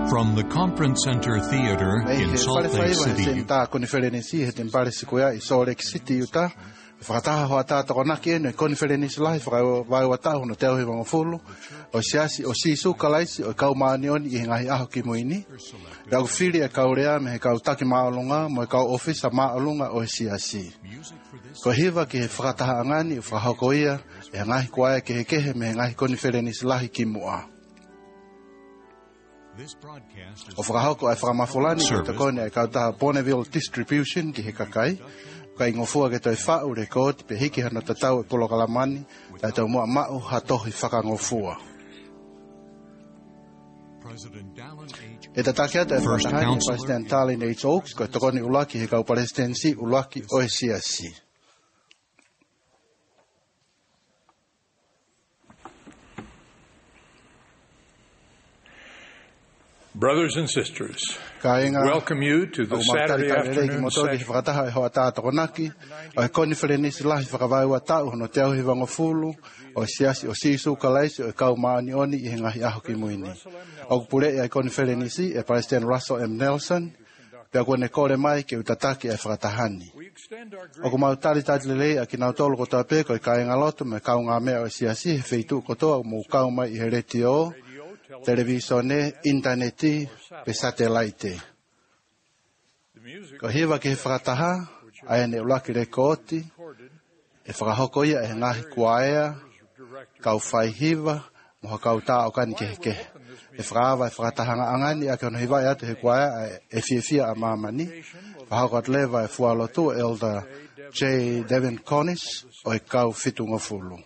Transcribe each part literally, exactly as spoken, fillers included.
From the Conference Center Theater in Salt Lake City. Whakataha hoa tātako naki enu e konferenisi lahi whakawai watahu no teo hiwa ngofulu o siasi o sisu kalaisi o kau maanioni i ngahi aho ki muini e au whiri e kaurea me he kau taki maolunga mo e kau ofisa maolunga o siasi ko hiwa ki he whakataha angani o whahoko ia e ngahi kuaia ke he kehe me he ngahi konferenisi lahi ki mua o whakahoko ai whakamafulani ko te kone e kau taha Bonneville Distribution ki he kakai kai ngofua ke toi whau rekod pe hiki hana tatau e polo kalamani tai tau mua mau hatohi whakangofua. E tatake ata e whatahani President Darlene H. Oaks ko tokoni ulaki he kau presidency ulaki o e siasi. Brothers and sisters, welcome you to the Saturday afternoon session. O siasi o sisu kalaisi o kau maanioni i ngahi aho ki muini. O pule e konferenisi e President Russell M. Nelson pe ako ne kore mai ke utataki e whakatahani. O ku mautari tatilelei a ki nautolo kotoa pe ko i kainga loto me kau ngā mea o siasi he feitu kotoa mo kau mai i he retio televisione, interneti, pe satellite. Ko hiwa ki he whakataha, aia ne ulaki rekoti, e whakahoko ia e ngahi kuaea, kau whai hiwa, moha kau tā o kani ke he kehe. E whakawa e whakatahanga angani, a ke ono hiwa e atu he kuaea, e whiawhia a mamani, whahoko at lewa e fualotu, Elder J. Devin Cornish, o e kau whitunga fulu.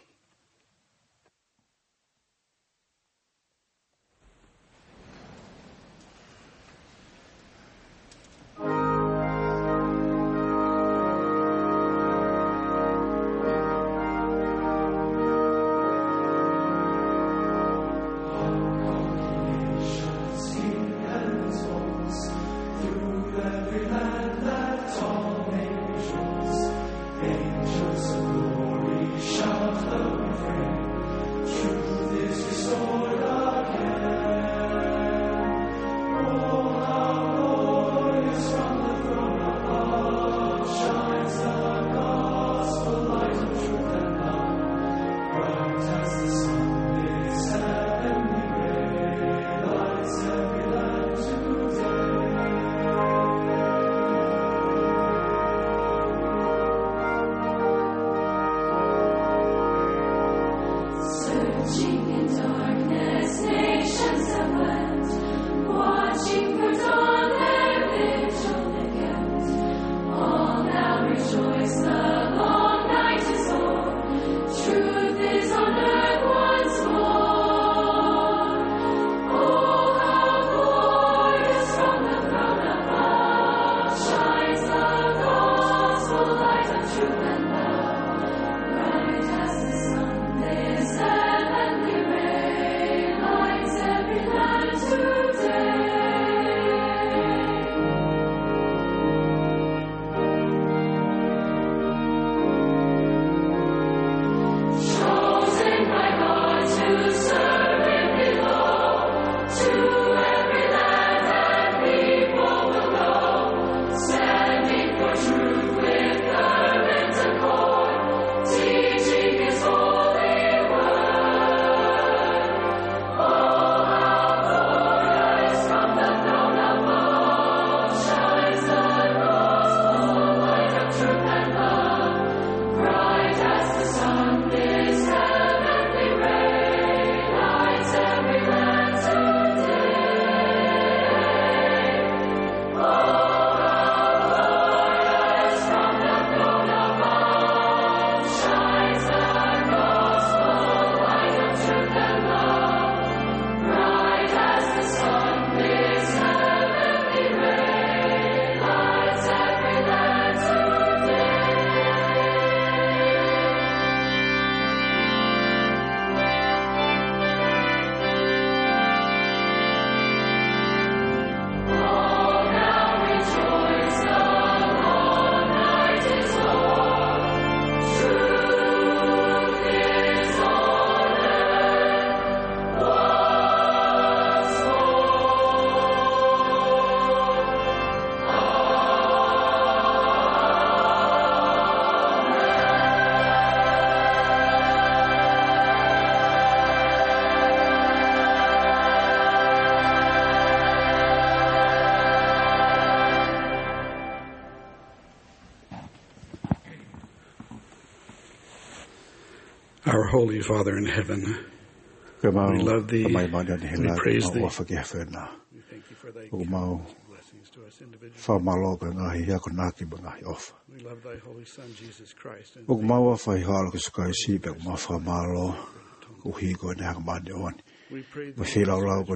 Bright as the sun, this heavenly ray lights Our Holy Father in heaven, we love Thee, we praise Thee. We thank You for Thy blessings to us individually. We love Thy Holy Son, Jesus Christ. And we pray Thee to help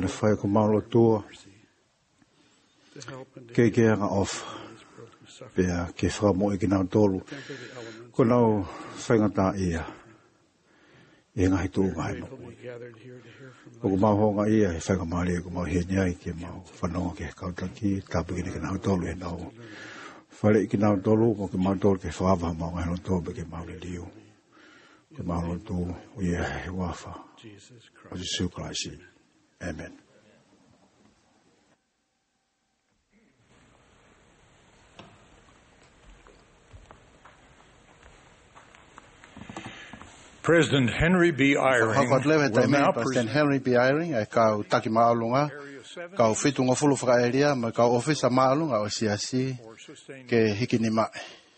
and to give us Pea ke whamo i kinau tolu. Ko nau whaingata ia. I ngahi tū ngai mo. O ku mau honga ia he whaingamari ku mau he niai ke mau whanonga ke kautaki tapu kini kinau tolu e nau. Whare i kinau tolu ko ke mau tolu ke whaava mau ngai no tolu ke mau le liu. Ke mau lo tū o ia he wafa. O Jesu Christ. Amen. President Henry B. Eyring will now President Henry B. Eyring e kau taki maalunga kau fitu ngofulu whakaeria ma kau ofisa maalunga o siasi ke hiki ni mai.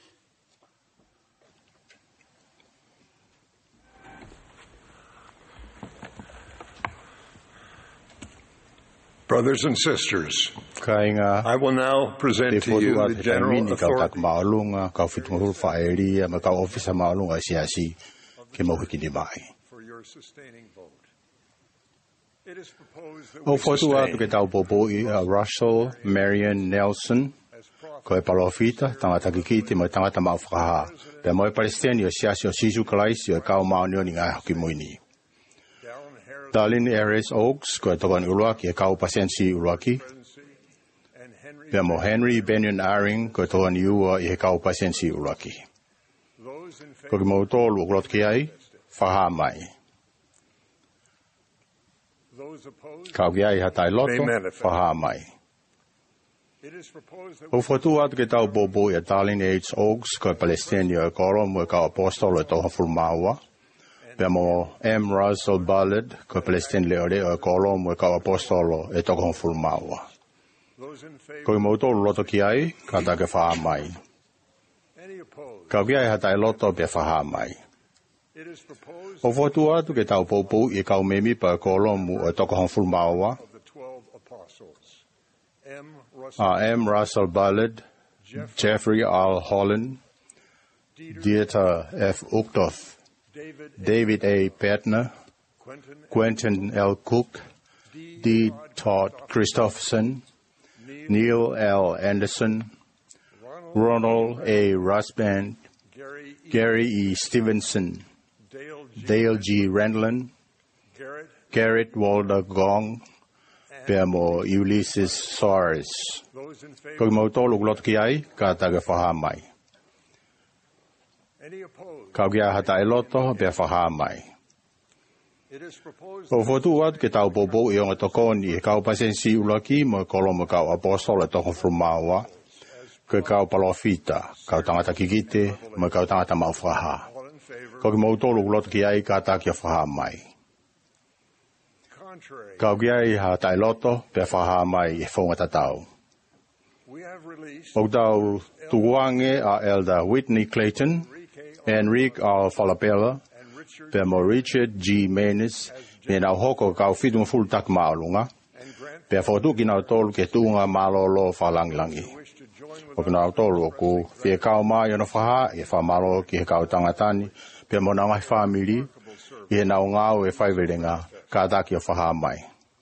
Brothers and sisters, I will now present to you the general authority for your sustaining vote. It is proposed that we sustain Russell Marion Nelson ko e palofita tangata kikiti mo tangata maufaha pe mo palestinian siasi o sisu kalaisi o kau maunio ni ngai hoki moini Darlin Harris Oaks ko e tokan uruaki e kau pasensi uruaki pe mo Henry Benyon Eyring ko e tokan iua i he kau pasensi uruaki ko ki mo tolu o klot ki ai whaha mai kau ki ai hatai loto whaha mai o whatu atu ke tau bobo i a Darlin H. Oaks ko e Palestina e koro mo e kau apostolo e toha fulmaua pe mo M. Russell Ballard ko e Palestina leore e koro mo e kau apostolo e toha fulmaua ko i mo tolu loto ki ai ka ta ke whaha mai kau ki ai hatai loto pe whaha mai o whatu atu ke tau bobo i kau memi pa e koro mo e toha fulmaua Uh, M. Russell Ballard, Jeffrey R. Holland, Dieter F. Uchtdorf, David A. Petner, Quentin L. Cook, D. Todd Christopherson, Neil L. Anderson, Ronald A. Rusband, Gary E. Stevenson, Dale G. Rendlin, Garrett Walder Gong, Pemo Ulysses Soares. Ko mo tolu glot ki ai ka taga whaha mai. Kau kia hata e loto pe whaha mai. O whotu atu ke tau bobo i onga tokoni e kau pasensi ulaki mo kolo mo kau apostol e toko frumaua. Ko kau palofita, kau tangata kikite, mo kau tangata mau whaha. Ko mo tolu glot ki ai ka taga whaha mai. Kau kia i ha tai loto pe whaha mai e whonga tatau. O tau tuange a Elder Whitney Clayton, Enrique R. Falabella, pe mo Richard G. Menes, me nau hoko kau whitunga full tak maalunga, pe whotuki nau tolu ke tuunga malolo whalangilangi. O ki nau tolu o ku whie kau mai ana whaha e whamalo ki he kau tangatani, pe mo nau ngai whamiri, i he nau ngau e whaiwerenga, ka taki o whaha mai.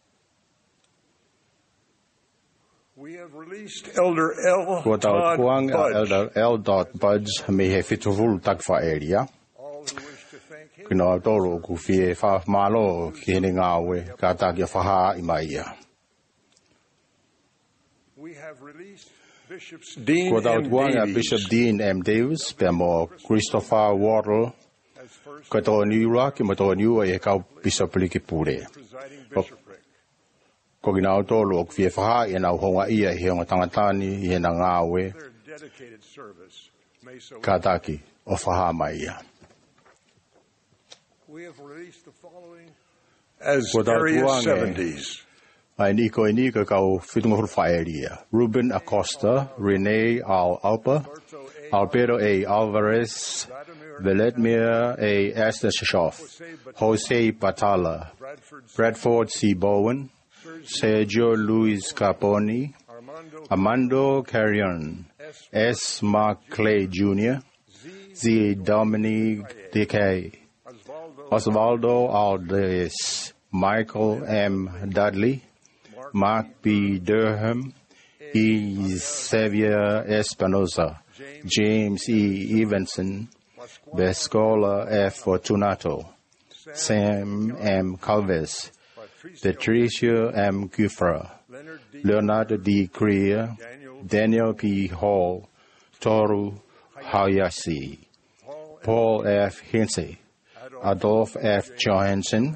We have released Elder L. Todd Elder L. Budge me he fituvul tak whaeria. Kino au tolu ku whie wha malo ki hene ngāwe ka taki o whaha i mai ia. We have released Bishops Dean M. Davies. Bishop Dean M. Davis, pe mo Christopher Wardle, ko tō niura ki mo tō niua e kau Bishop Liki Pure. Ko ki nau tolu o kwhie whaha i nau honga ia i heonga tangatani i hena ngāwe ka taki o whaha mai ia. As various seventies. Ai niko e nika kau whitunga huru whaeria. Ruben Acosta, Renee R. Alper, Alberto A. Alvarez, Vladimir A. Astashov, Jose Batala, Bradford C. Bowen, Sergio Luis Caponi, Armando Carrion, S. Mark Clay Junior, Z. Dominic Decay, Osvaldo Aldez, Michael M. Dudley, Mark B. Durham, E. Xavier Espinosa, James E. Evanson, Vescola F. Fortunato, Sam M. Calves, Patricia M. Gufra, Leonardo D. Creer, Daniel P. Hall, Toru Hayashi, Paul F. Hinsey, Adolf F. Johansson,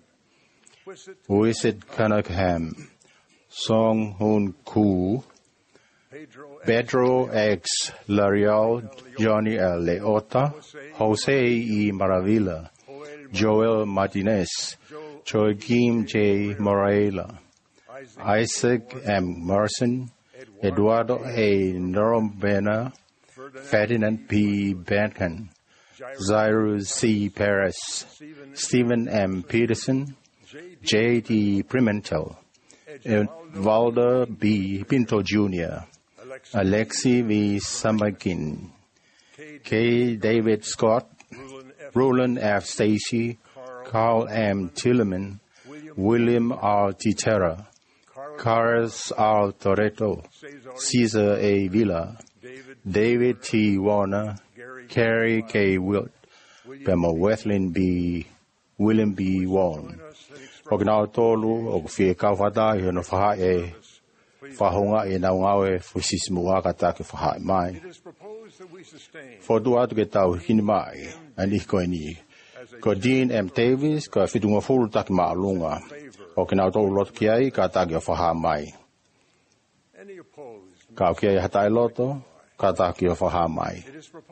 Wisit Cunningham, Song Hoon Koo, Pedro X. L'Ariel, Johnny L. Leota, Jose E. Maravilla, Joel Martinez, Joaquim J. Morela, Isaac M. Merson, Eduardo A. Norombena, Ferdinand P. Bankan, Cyrus C. Perez, Stephen M. Peterson, J. D. Pimentel, Valder B. Pinto Junior, Alexi V. Samakin, K. David Scott, Roland F. Stacy, Carl M. Tilleman, William R. Titera, Carlos R. Toretto, Cesar A. Villa, David T. Warner, Carrie K. Wilt, Pema Wethlin B. William B. Warren. Ognao tolu o fie kawhata i hono whaha e whahonga e nau ngau e whisisimu akata ke whaha e mai. Fotu atu ke tau hini mai, ani koe ni. Ko Dean M. Davis, ko whitunga fulu taki maalunga. O ke nau tolu loto ki ai, ka taki o whaha mai. Ka o ki ai hatai loto, ka taki o whaha mai.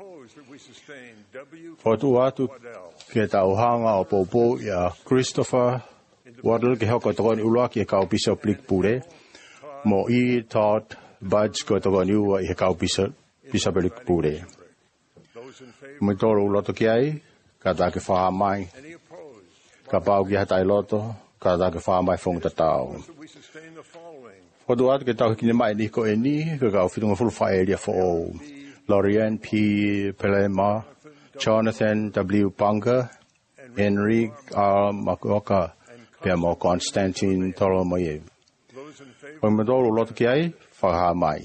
Fotu atu ke tau hanga o popo ia Christopher Waddle ke hoko tokoni ulua ki e kau piso plik pure. Mo i Todd Budge ko tokoni ua i he kau piso piso plik pure. Mo toro uloto ki ai, ka ta ke whaha mai. Ka pau ki hatai loto, ka ta ke whaha mai whong tatao. Fotu atu ke tau kine mai ni ko e ni, ka kau whitunga fulu whae ria fo o. Lorian P. Pelema, Jonathan W. Bunker, Enrique R. Makoka, Pemo Constantine Tolomoyev. O madolo loto ki ai, whaha mai.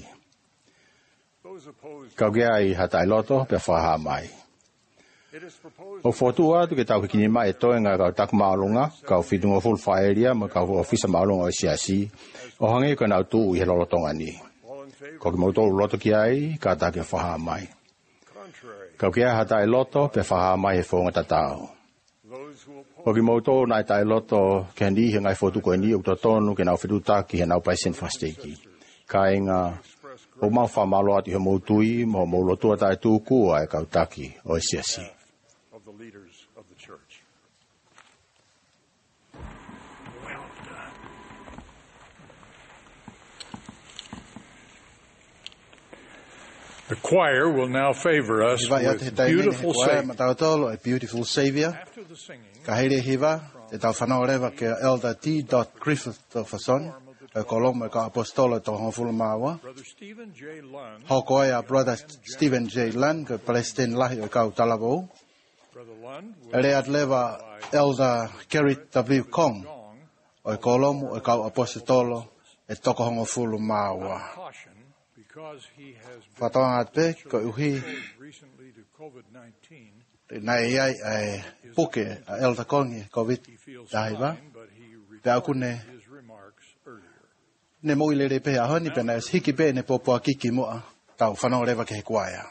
Kau ki ai hatai loto, pe whaha mai. O fotua tu ke tau kini mai e toenga kau tak maalunga, kau whitunga full whaeria, ma kau ofisa maalunga o siasi, o hangi ka nau tu i he lolotonga ni. Ko ki mautolo loto ki ai, ka ta ke whaha mai. Kau ki ai hatai loto, pe whaha mai he whonga tatao. O ki mautolo nai tai loto, ke ni he ngai fotu koe ni, o to tonu ke nau whituta ki he nau paisen whasteki. Ka inga, o mau whamalo ati he mautui, mo maulotua tai tūkua e kau taki o siasi. The choir will now favor us with beautiful Savior. A beautiful Savior. Kahiri hiva, te tau whanau rewa ke Elder T. Griffithson, e koloma ka apostola to honfulu mawa. Hoko ai a Brother Stephen J. Lund, ke Palestine lahi o kau talabo. Ele at lewa Elder Kerry W. Kong, o e kolomu o kau apostolo e toko honfulu mawa. Whatoanga te, ko uhi, nai ai ai puke a Elder Kongi, COVID tahiwa, pe akune, ne mo ile pe a honi pena es hiki pe ne popo a kiki moa, tau whanau rewa ke he kuaia.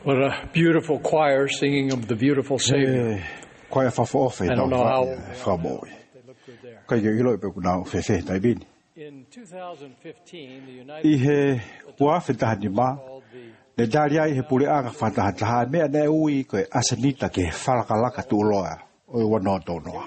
What a beautiful choir singing of the beautiful Savior. Choir fa fo fe. I don't know how. Fa mo. Kai ge ilo pe kuna fe fe tai bin. In twenty fifteen, the United I he wa fe ta ni ma. Le daria i he pule anga fa ta ta me na ui ko asanita ke fa ka la ka tu loa. O wa no to no.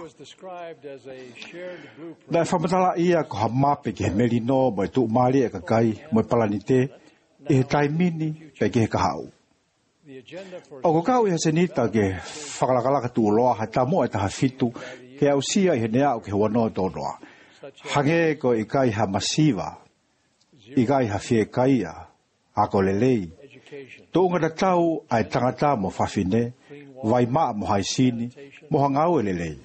Na fa matala ia ko ha mape ke melino mo tu mali ka kai mo palanite e tai mini pe ke ka hau. O ko kau ia senita ke whakalakala tu loa ha tamo e taha fitu ke au sia i he nea o ke wano tonoa. Hange ko i kai ha masiva, i kai ha fie kaia, a ko lelei. Tōnga na tau ai tangata mo whawhine, vai maa mo haisini, mo hangau e lelei.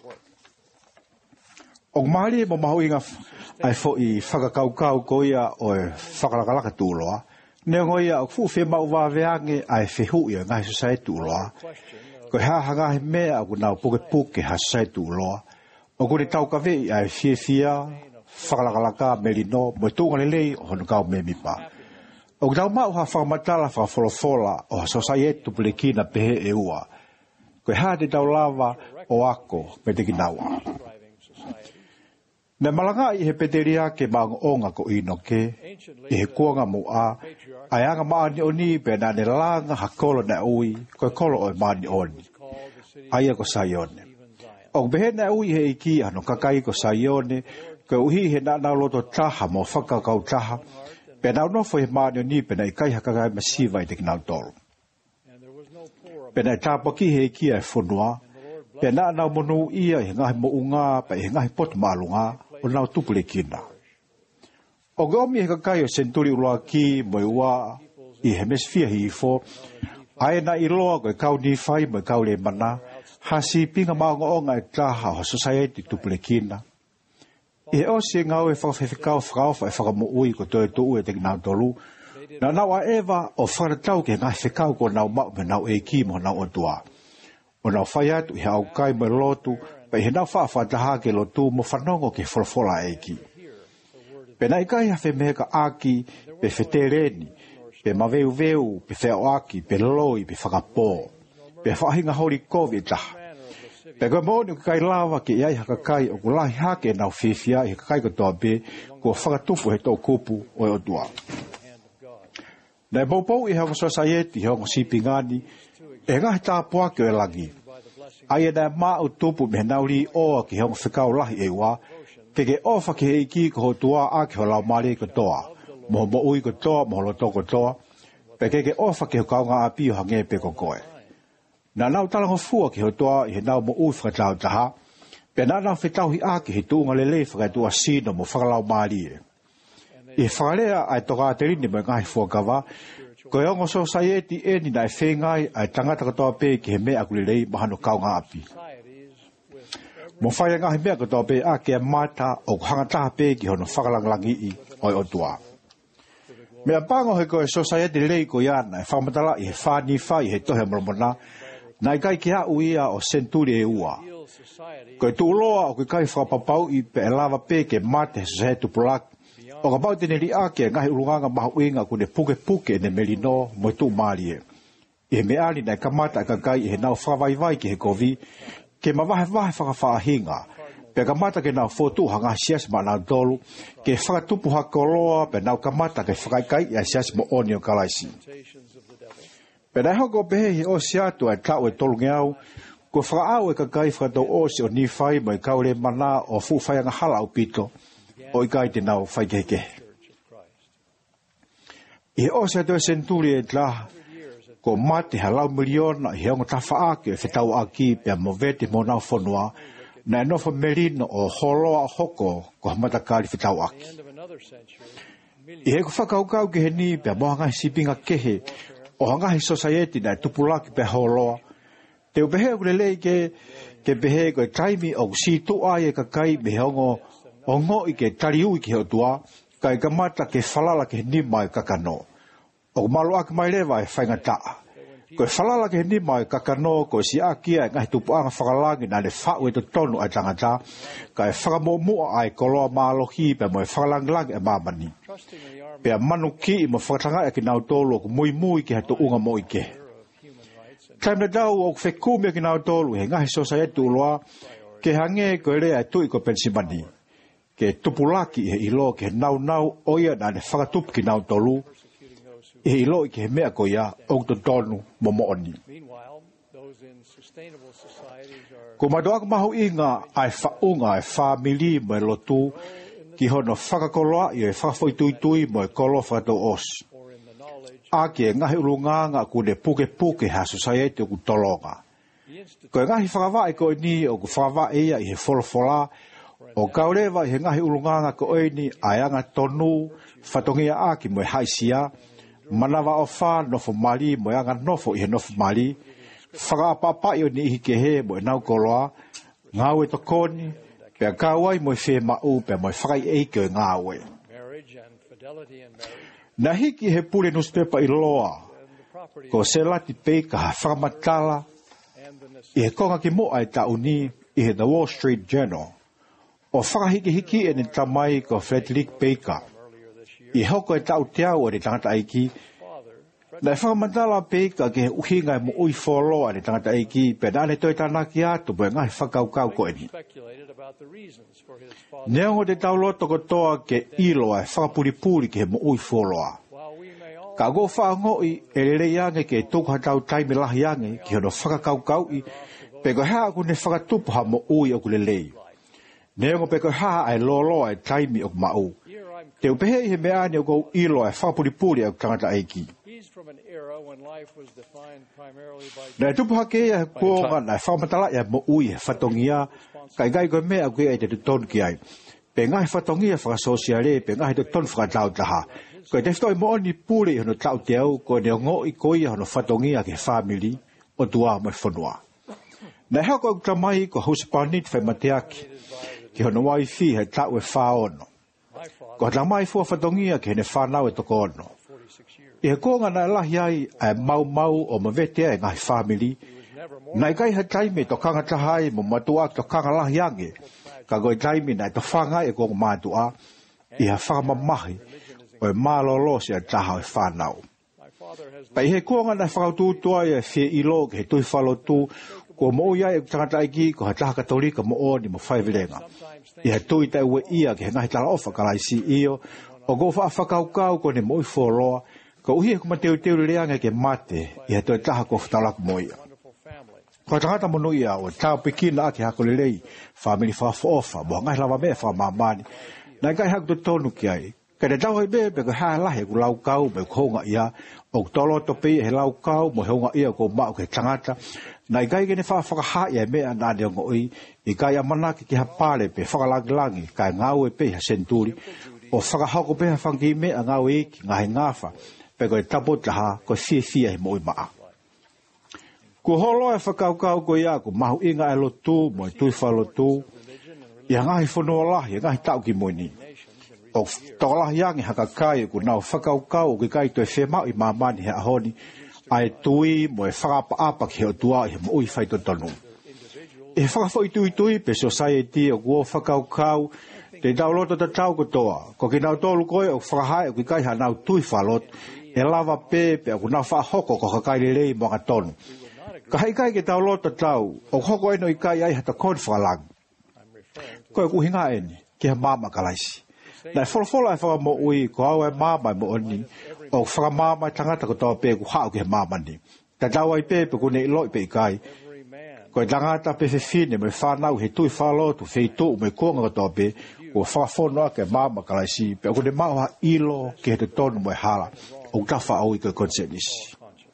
O maari mo mahu inga ai fo i whakakaukau ko ia o e whakalakalaka tu loa, ne ngoia o fu fe mau va veange ai fe hu ia ngai sai tu loa ko ha ha ngai me a ku na puke puke ha sai tu loa o ku ni tau ka ve ai fie fia whakalakala ka melino mo tu ngale lei o no ka me mi pa o dau ma ha fa matala fa folo fola o society tu plekina pe e ua ko ha de dau lava o ako me te kinawa na malanga i he peteria ke mang onga ko ino ke i he kuanga mu a ai anga maani oni pe na ne langa ha kolo na ui ko kolo o maani oni ai ko sayone o behe na ui he iki ano kakai ko sayone ko uhi he na na loto taha mo whaka kau taha pe na no fo he maani oni pe na i kai hakakai masiva i te kinau tolu pe na i tāpaki he iki ai whonua pe na na monu ia he ngahi mo unga pe he ngahi pot malunga o nau tupule kina. O gomi he kakai o senturi uloa ki mo ua i hemisfia hi fo, ae na iloa koe kau ni fai mo kau le mana, hasi pinga maonga o ngai taha o society tupule kina. I he osi ngau e whakawhewhikau whakawha e whakamu ui ko toi tu ue te kinau tolu, na nau a ewa o whanatau ke ngai whikau ko nau mau me nau e ki mo nau o tua. O nau whai atu i hau kai mo lotu, pe he nau whaafataha ke lo tu mo whanongo ke wholofola eiki. Pe nai kai hawhe mehe ka aki, pe whetereni, pe maweu veu, pe wheo aki, pe loi, pe whakapō, pe whahinga hori kovi taha. Pe koe mōni ka kai lawa ke iai haka kai o kulahi hake nau whiwhia i haka kai katoa be, kua whakatupu he tō kupu o e otua. Nei maupou i hanga society he hongo sipingani, e ngahi tāpua ke o e langi. Ai e nai maa o tupu me nauri oa ki hongo whikau lahi e ua, te ke ofa ki he iki ko hotua a ki ho lau maari ko toa, moho mo ui ko toa, moho lo toko toa, pe ke ke ofa ki ho kaunga api o hange pe ko koe. Na nau talango fua ki hotua i he nau mo ui whakatau taha, pe na nau whetau hi a ki he tuunga lele whakatua sino mo whakalau maari e. I whakalea ai toka aterini mo ngahi fuakawa, ko e ongo society e ni nai whengai ai tangata katoa pe ki he mea kulelei mahano kaunga api. Mo whai ngahi mea katoa pe a ke mata o hangataha pe ki hono whakalanglangi i oi otua. Mea pango he ko e society lei ko iana e whamatala i he whani whai he tohe moromona nai kai ki hau ia o senturi e ua. Ko e tuuloa o ki kai whakapapau i pe e lava pe ke mate he se he tupulaki. O ka pau tene li ake ngahi urunganga mahu inga kune puke puke ne melino mo tu maari e. I he meali nai kamata ka kai i he nau whakawaivai ki he kovi, ke mawahe wahe whakawhaahinga, pe kamata ke nau fotu hanga sias ma nau tolu, ke whakatupu hakoloa pe nau kamata ke whakaikai i a sias mo oni o kalaisi. Pe nai hoko pehe he o siatu ai tau e tolu ngeau, ko whakaau e ka kai whakatau osi o nifai mo i kaure mana o fuwhaianga hala au pito, o i kai te nau whaikeke. I he osa toi senturi e tla, ko mate halau miliona i heonga tawha ake e whetau aki pe a movete mo nau whanua, na e nofa merino o holoa hoko ko hamatakari whetau aki. I he ko whakaukau ke he ni pe a mohangahi sipinga kehe, o hangahi society na e tupulaki pe holoa, te upehe o lelei ke, ke pehe ko e taimi o si tu ai e kakai me heongo o ngo i ke tariu i ke hotua, ka i kamata ke whalala ke nima i kakano. O malo ake mai lewa e whainga taa. Ko falala ke ni mai kakano ko si akia ngai tu puanga whakalangi na le whau e to tonu a tangata ka e whakamomu ai koloa mālohi pe mo e whakalangilangi e mamani. Pe a manu ki i mo whakatanga e ki nau tolu ko mui mui ki hato unga mo ike. Taim na dau o whekumi ki nau tolu he ngahi society uloa ke hange ko rea e tui ko pensimani. Ke tupulaki he ilo ke nau nau oia na le whakatup ki nau tolu. E ilo i ke mea ko ia o to tonu mo mo oni. Ko madoak mahu inga ai whaunga e whamili mo e lotu ki hono whakakoloa i e whawhoi tui tui mo e kolo whakato os. A ki e ngahi urunganga ku ne puke puke ha society o ku tolonga. Ko e ngahi whakawai ko ni o ku whakawai ia i he wholofola o kaurewa i he ngahi urunganga ko e ni aianga tonu whatongia a ki mo e haisia manawa o wha nofo mali mo anga nofo i he nofo mali whakaapapa i o ni ihi ke he mo e nau koloa ngau e to koni pe kawai mo e whe mau pe mo e whakai eike o ngau e. Na hiki he pule newspaper i loa ko se lati peika ha whakamatala i he konga ki mo ai tauni i he The Wall Street Journal o whakahiki hiki e ni tamai ko Frederick Baker. I hoko e tau te au o re tangata aiki. Na e whakamantala peka ke he uhinga e mo ui wholoa re tangata aiki, pe nane toi tanaki atu po e ngahi whakaukau ko eni. Neongo te tau loto ko toa ke iloa e whakapuripuri ke he mo ui wholoa. Ka go whaangoi e rere iange ke e tuku hatau taime lahi iange ki hono whakakaukau i, pe ko hea ku ne whakatupu ha mo ui o kulelei. Neongo pe ko haa ai loloa e taimi o mau. Te upehe i he meani o kou ilo e whapuripuri au tangata aiki. Na e tupu hake ia he kuonga na e whamatala ia mo ui he whatongia, kai gai koe mea koe ai te tutonu ki ai. Pe ngahi whatongia whakasosiale, pe ngahi tutonu whakatau taha. Koe te whitoi mo oni pule i hono tau te au, koe neo ngoi koe i hono whatongia ke whamili o tua mo e whanua. Na e hako au tamai ko hausapanit whai mateaki, ki hono waifi he tau e whaono. Ko ta mai fua whatongia ke ne whanau e toko ono. I he konga na lahi ai ai mau mau o mawete e ngahi whamili. Nai kai ha taime to kanga tahai mo matua to kanga lahi ange. Ka goi taime nai to whanga e konga matua. I ha whakamamahi o e malolo se a taha e whanau. Pai he konga na whakaututua e whie ilo ke he tui whalotu ko mo ia e tangata aiki ko ha taha katolika mo o ni mo whaivirenga. I ha tui tai ue ia ke he ngahi tala ofa kalaisi iyo, o go wha whakaukau ko ne moi wholoa, ko uhi e kuma teu teu reanga ke mate, i ha toi taha ko whtalaku mo ia. Ko tangata mono ia o tau pekina ake hako lelei, whamini whawha ofa, mo ngahi lawa mea wha mamani, na ngai hako to tonu ki ai. Ka te tau hoi bebe ko haa lahe ku lau kau, me ko honga ia, o tolo to pei he lau kau, mo honga ia ko mao ke tangata, na i kai gene wha whakaha ia mea nane o ngoi, i kai amanaki ki ha pale pe whakalangilangi, kai ngau e pe ha senturi, o whakahoko pe ha whangi mea ngau e ki ngahi ngafa, pe koe tapo taha ko fie fie he moi maa. Ko holo e whakaukau ko ia ko mahu inga e lotu, mo e tui whalotu, i ha ngahi whanua lahi, i ngahi tau ki moini. O tokalahi angi haka kai ko nau whakaukau o ki kai toi whemau i mamani he ahoni, ai tui mo e whakapa-apa ki heo tua i he mo ui whaito tonu. E whakafoi tui tui pe society o kua whakaukau, te dauloto ta tau kotoa, ko ki nau tolu koe o whakahai o ki kai ha nau tui whalot, e lava pe pe o nau whahoko ko kakai lelei mo ka tonu. Ka hei kai ke dauloto tau, o hoko eno i kai ai hata kon whakalang. Koe ku hinga eni, ki ha mama kalaisi. Na e wholofola e whaka mo ui, ko au e mama mo oni, o whakamama tangata ko tau pe ku hao ki he mama ni. Ta tau ai pe pe ku ne iloi pe i kai. Ko e tangata pe whiwhine me whanau he tui whalotu wheitu me kuanga ko tau pe, ko whakafono ake mama kalaisi, pe ku ne maua ilo ki he te tonu mo e hala, o tafa au i koe konsenisi.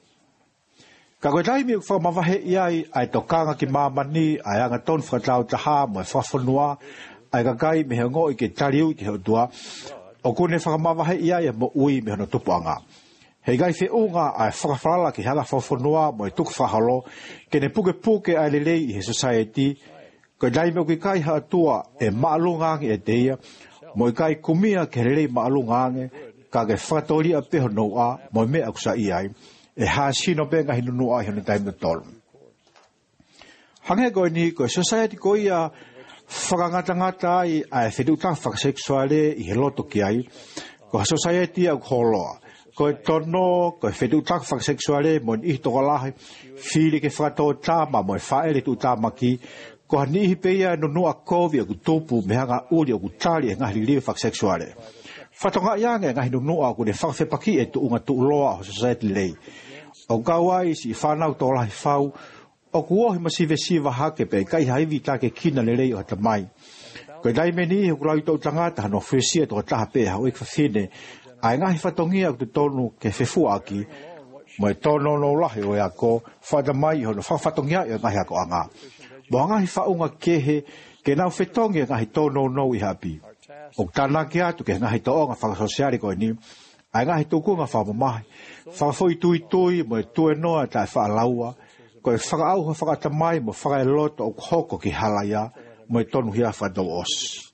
Ka koe taimi o whakamawahe iai, ai tokanga ki mama ni, ai anga tonu whakatau taha mo e whafonua, ai kakai me he ngoi ke tariu ki he tua, o kune whakamawahe iai e mo ui me hono tupuanga. Hei gai whi unga ai whakawhalala ki hanga whawhanua mo e tuku whahalo, ke ne puke puke ai lelei i he society, ko dai me o ki kai ha atua e maalungangi e teia, mo i kai kumia ke lelei maalungangi, ka ke whakatoria peho noa mo mea kusa iai, e hasino pe nga hinunu a hino taim tol hange ko ni ko society ko ia whakangata ngata i a whedutang whakasexuale i he loto ki ai ko society au holoa ko e tono ko e whedutang whakasexuale mo i toko lahi whiri ke whakato tāma mo e whaere tu tāma ki ko hanihi peia no nua kovi o ku tupu me hanga uri o ku tali e ngahi liwe whakasexuale whatonga iange ngahi no nua ku ne whakawhepaki e tu unga tu uloa o society lei o kawai si whanau tō lahi whau o kuohi masive siva hake pe kai haivi take kina lelei o hata mai. Koe dai meni ho kulau tau tangata hano fresia to taha pe hau ik whawhine ai ngahi whatongia o te tonu ke whewhua aki mo e tono no lahi o ea ko whada mai hono whawhatongia o ngahi ako anga. Mo ngahi whaunga kehe ke nau whetongia ngahi tono no i hapi. O tāna ki atu ke ngahi to o ngā whakasosiari koe ni ai ngahi tukunga whamamahi. Whawhoi tui tui mo e tue noa tai whaalaua ko e whakaau ha whakatamai mo whakae loto o hoko ki halaya mo e tonu hia whadau os.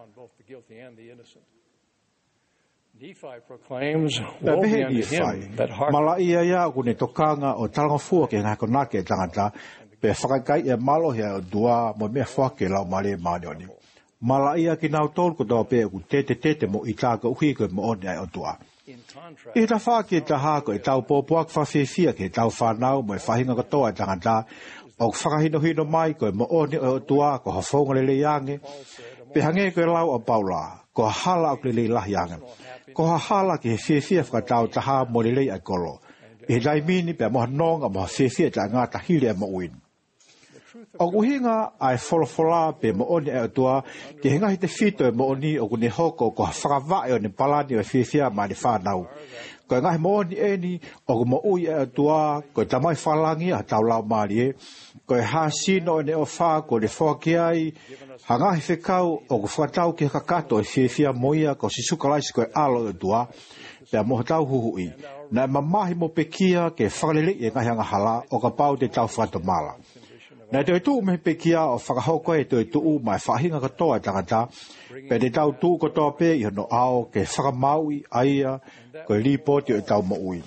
E mehe Nephi, mala ia ia kune tokanga o talanga fua ke ngako nake tangata pe whakakai e malo hea o dua mo mea whake lau mare maanioni. Mala ia ki nau tolu ko tau pe ku tete tete mo i tāka uhi ko mo one ai o dua. I ta whake ta hako e tau pōpuak whawhiwhia ke tau whanau mo e whahinga katoa tangata o whakahino hino mai ko e mo one o tua ko hawhaunga lele iange pe hange ko e lau o paula ko hala o lele lahi iange ko hala ki he whiwhia whakatau taha mo lele ai kolo e dai mini pe moha nonga moha whiwhia ta ngata hile mo uin o kuhinga ai wholawhola pe mo one e o tua ke hinga hi te whito e mo oni o kune hoko ko whakawai o ne palani o whiwhia ma ni whanau ko ngahi mo oni e ni o ku mo ui e o tua ko e tamai whalangi a tau lau maari e ko e hasino e ne o wha ko ne whoaki ai ha ngahi whekau o ku whakatau ki kakato e whiwhia moia ko si sukalaisi ko e alo e o tua pe mo tau huhui na e mamahi mo pekia ke whakalele e ngahi anga hala o ka pau te tau whatomala. Na te tu me pekia o whakahoko e te tu mai whahinga katoa tangata, pe te tau tu kotoa pe i hono ao ke whakamaui aia ko i ripoti o tau maui.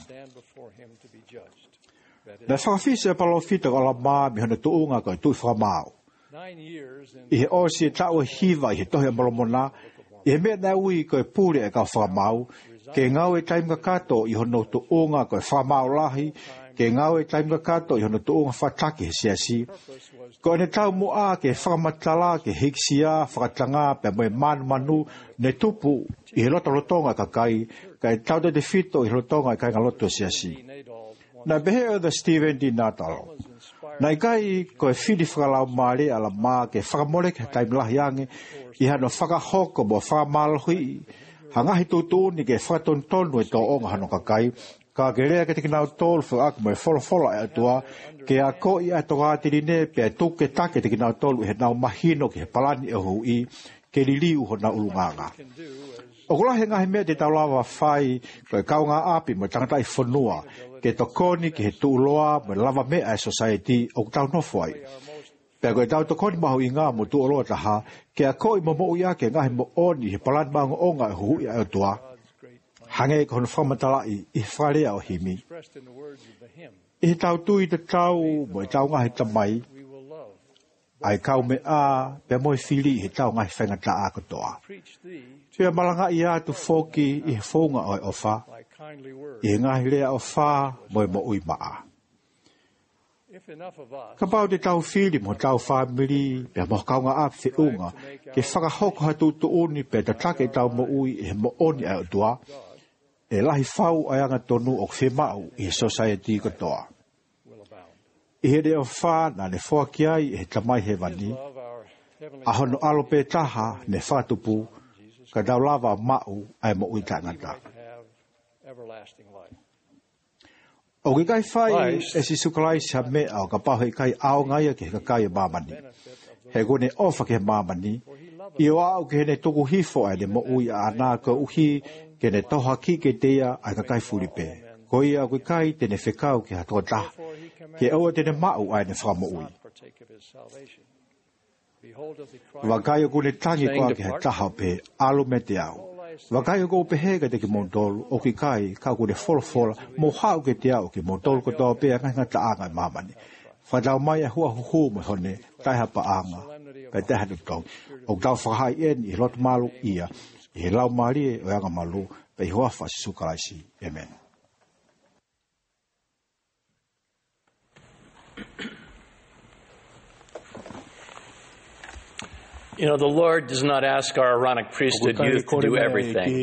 Na whakawhisa e palo fita ko la maa mi hono tu unga ko i tu whakamau. I he osi e tau e hiva i he tohi amolomona, i he mea na ui ko i pūre e ka whakamau, ke ngau e taimga kato i hono tu unga ko i whakamau lahi, ke ngau e taimga kato i hono tu unga whataki he siasi. Ko ne tau mua ke whakamatala ke hiksia, whakatanga, pe moe manu manu, ne tupu i he loto lotonga ka kai, ka e tau te fito i he lotonga i kai ngā loto siasi. Na behe o the Stephen D. Natal. Na i kai ko e whiri whakalau maare ala maa ke whakamore ke taimlahi ange, i hano whakahoko mo whakamalahui, hangahi tutu ni ke whakatontonu e tō onga hano ka kai, ka ke rea ke te kinau tōlu whaak mo e wholofola e atua, ke a ko i a toka atirine pe a tuke take te kinau tōlu he nau mahino ke he palani e hui, ke li liu ho na ulunganga. O kula he ngahi mea te taulawa whai, ko e kaunga api mo tangata i whanua, ke to koni ke he tuuloa mo lava mea e society o kutau nofwai. Pea koe tau to koni mahu i ngā mo tuuloa taha, ke a ko i mo mo ia ke ngahi mo oni he palani maunga onga e hui e atua, hange ko hono whamatalai i wharea o himi. I he tau tui te tau mo i tau ngahi tamai, ai kau me a, pe mo i whiri i he tau ngahi whengata a katoa. Pea malanga i atu whoki i he whonga o e ofa, i he ngahi rea o wha mo i mo ui maa. Ka pau te tau whiri mo tau whamiri, pe mo kaunga a whi unga, ke whakahoko hatu tu uni pe ta take tau mo ui i he mo oni a o tua, e lahi whau ai anga tonu o whemau i he society katoa. I he reo wha na ne whoaki ai i he tamai he wani, a hono alo pe taha ne whatupu, ka dau lava mau ai mo ui tangata. O ki kai whai e si sukalai sa mea o ka paho i kai ao ngaia ke he kai e mamani. He gone ofa ke he mamani, i o au ke he ne tuku hifo ai ne mo ui a ana ka uhi ke ne toha ki ke tea ai ka kai furipe. Ko ia koe kai te ne whekau ke hatoa ta, ke aua te ne mau ai ne whamo ui. Wa kai o kune tangi koa ke he taha pe alu me te au. Wakai ko pehe ka te ki montol o ki kai ka ko de fol fol mo hau ke te au ki montol ko to pe nga ta anga mamani. Fa dau mai hu hu mo hone tai ha pa anga. Pe te ha de tong. O dau fa hai en I lot malu ia. I lau mari o nga malu pe ho fa su kalaisi. Amen. You know, the Lord does not ask our Aaronic priesthood youth to do everything.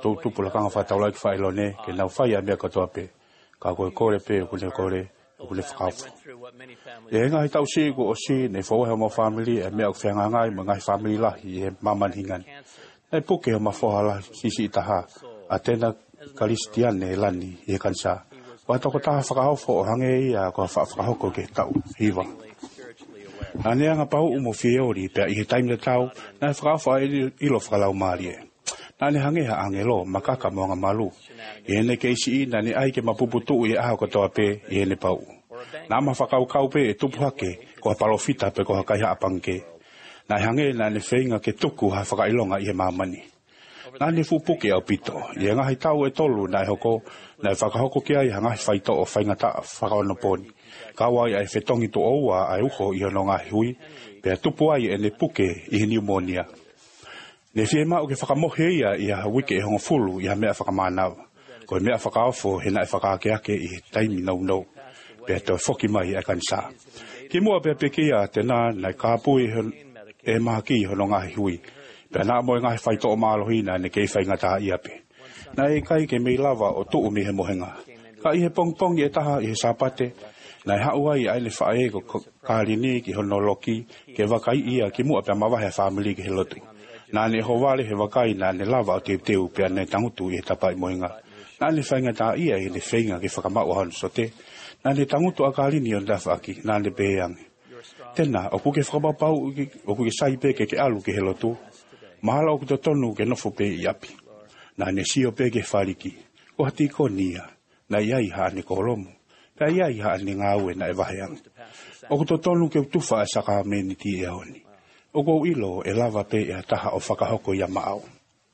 Ane anga pau umo fiori pe I he taimle tau na whakawha I lo whakalau maari e. Nane hange ha angelo makaka moanga malu. I hene keisi I nani ai ke mapuputu I aho katoa pe I hene pau. Nā ma whakau kau pe e tupu hake ko ha palofita pe ko ha kai ha apange. Nai hange nane whenga ke tuku ha whakailonga I he mamani. Nane fupuke au pito. I ngahi tau e tolu nai hoko nai whakahoko kia I hangahi whaito o whaingata whakaonoponi. Kawai ai fetongi to oua ai uho I hono ngā hui, pia tupu ai e ne puke I he pneumonia. Ne fie mao ke whakamohe ia I ha wike e hongo fulu I ha mea whakamānau. Ko e mea whakaofo he nai whakakeake I he taimi nau nau, pia te whoki mai e kansa. Ki mua pia pekia tēnā nai kāpui e maha ki hono ngā hui, pia nā moe ngā whaito o mālohina ne kei whaingata ia pe. Nai kai ke mei lava o tuu mi he mohenga. Ka I he pongpong I he taha I he sapate, Nai haua I aile whae ko kārini ki hono loki ke wakai ia ki mua pia mawahe whamili ki he lotu. Nā ne ho wale he wakai nā ne lava o te teu pia ne tangutu I he tapai moenga. Nā ne whainga tā ia I ne whainga ki whakamau hanu sote. Nā ne tangutu a kārini o ndafa aki, nā ne beangi. Tēnā, o kuke whakamapau, o kuke saipe ke ke alu ki he lotu. Mahala o kuto tonu ke nofo pe I api. Nā ne sio pe ke whariki. O hati ko nia, nā iai haa ne kolomu. Ka ia I haa ni ngā ue na e waheang. O kuto tonu ke utuwha e saka meni ti e honi. O kou ilo e lava pe e taha o whakahoko ia maau.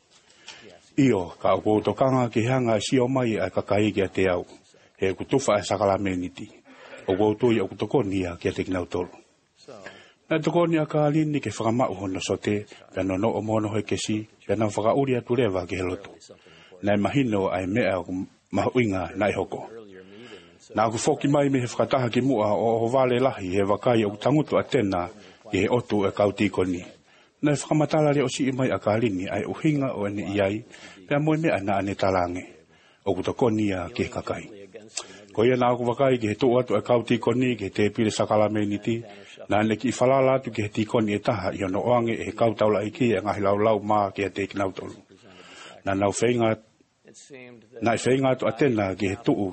Io, ka o kou tokanga ki hanga e si o mai e kakai ki a te au. E kutuwha e saka la meni ti. O kou tui o kutokonia ki a te kinau tolu. Nā tokonia ka alini ke whakamau hono sote, pia no no o mono hoi kesi, pia nā whakauri atu rewa ki he loto. Nai mahino ai mea o mahuinga nai hoko. Nā ku whoki mai me he whakataha ki mua o ho wale lahi he wakai o tangutu a tēnā I he otu e kautikoni. Nai whakamatalare o si I mai a kālini ai uhinga o ene iai, pia moe mea na ane talange, o kutakonia ki he kakai. Ko ia nā ku wakai ki he tō atu e kautikoni ki he te pire sakalameniti, nā ne ki whalala atu ki he tikoni e taha I ono oange e kautaula iki e ngahi lau lau mā ki he te kinautolu. Nā nau whainga, nai whainga atu a tēnā ki he tuu,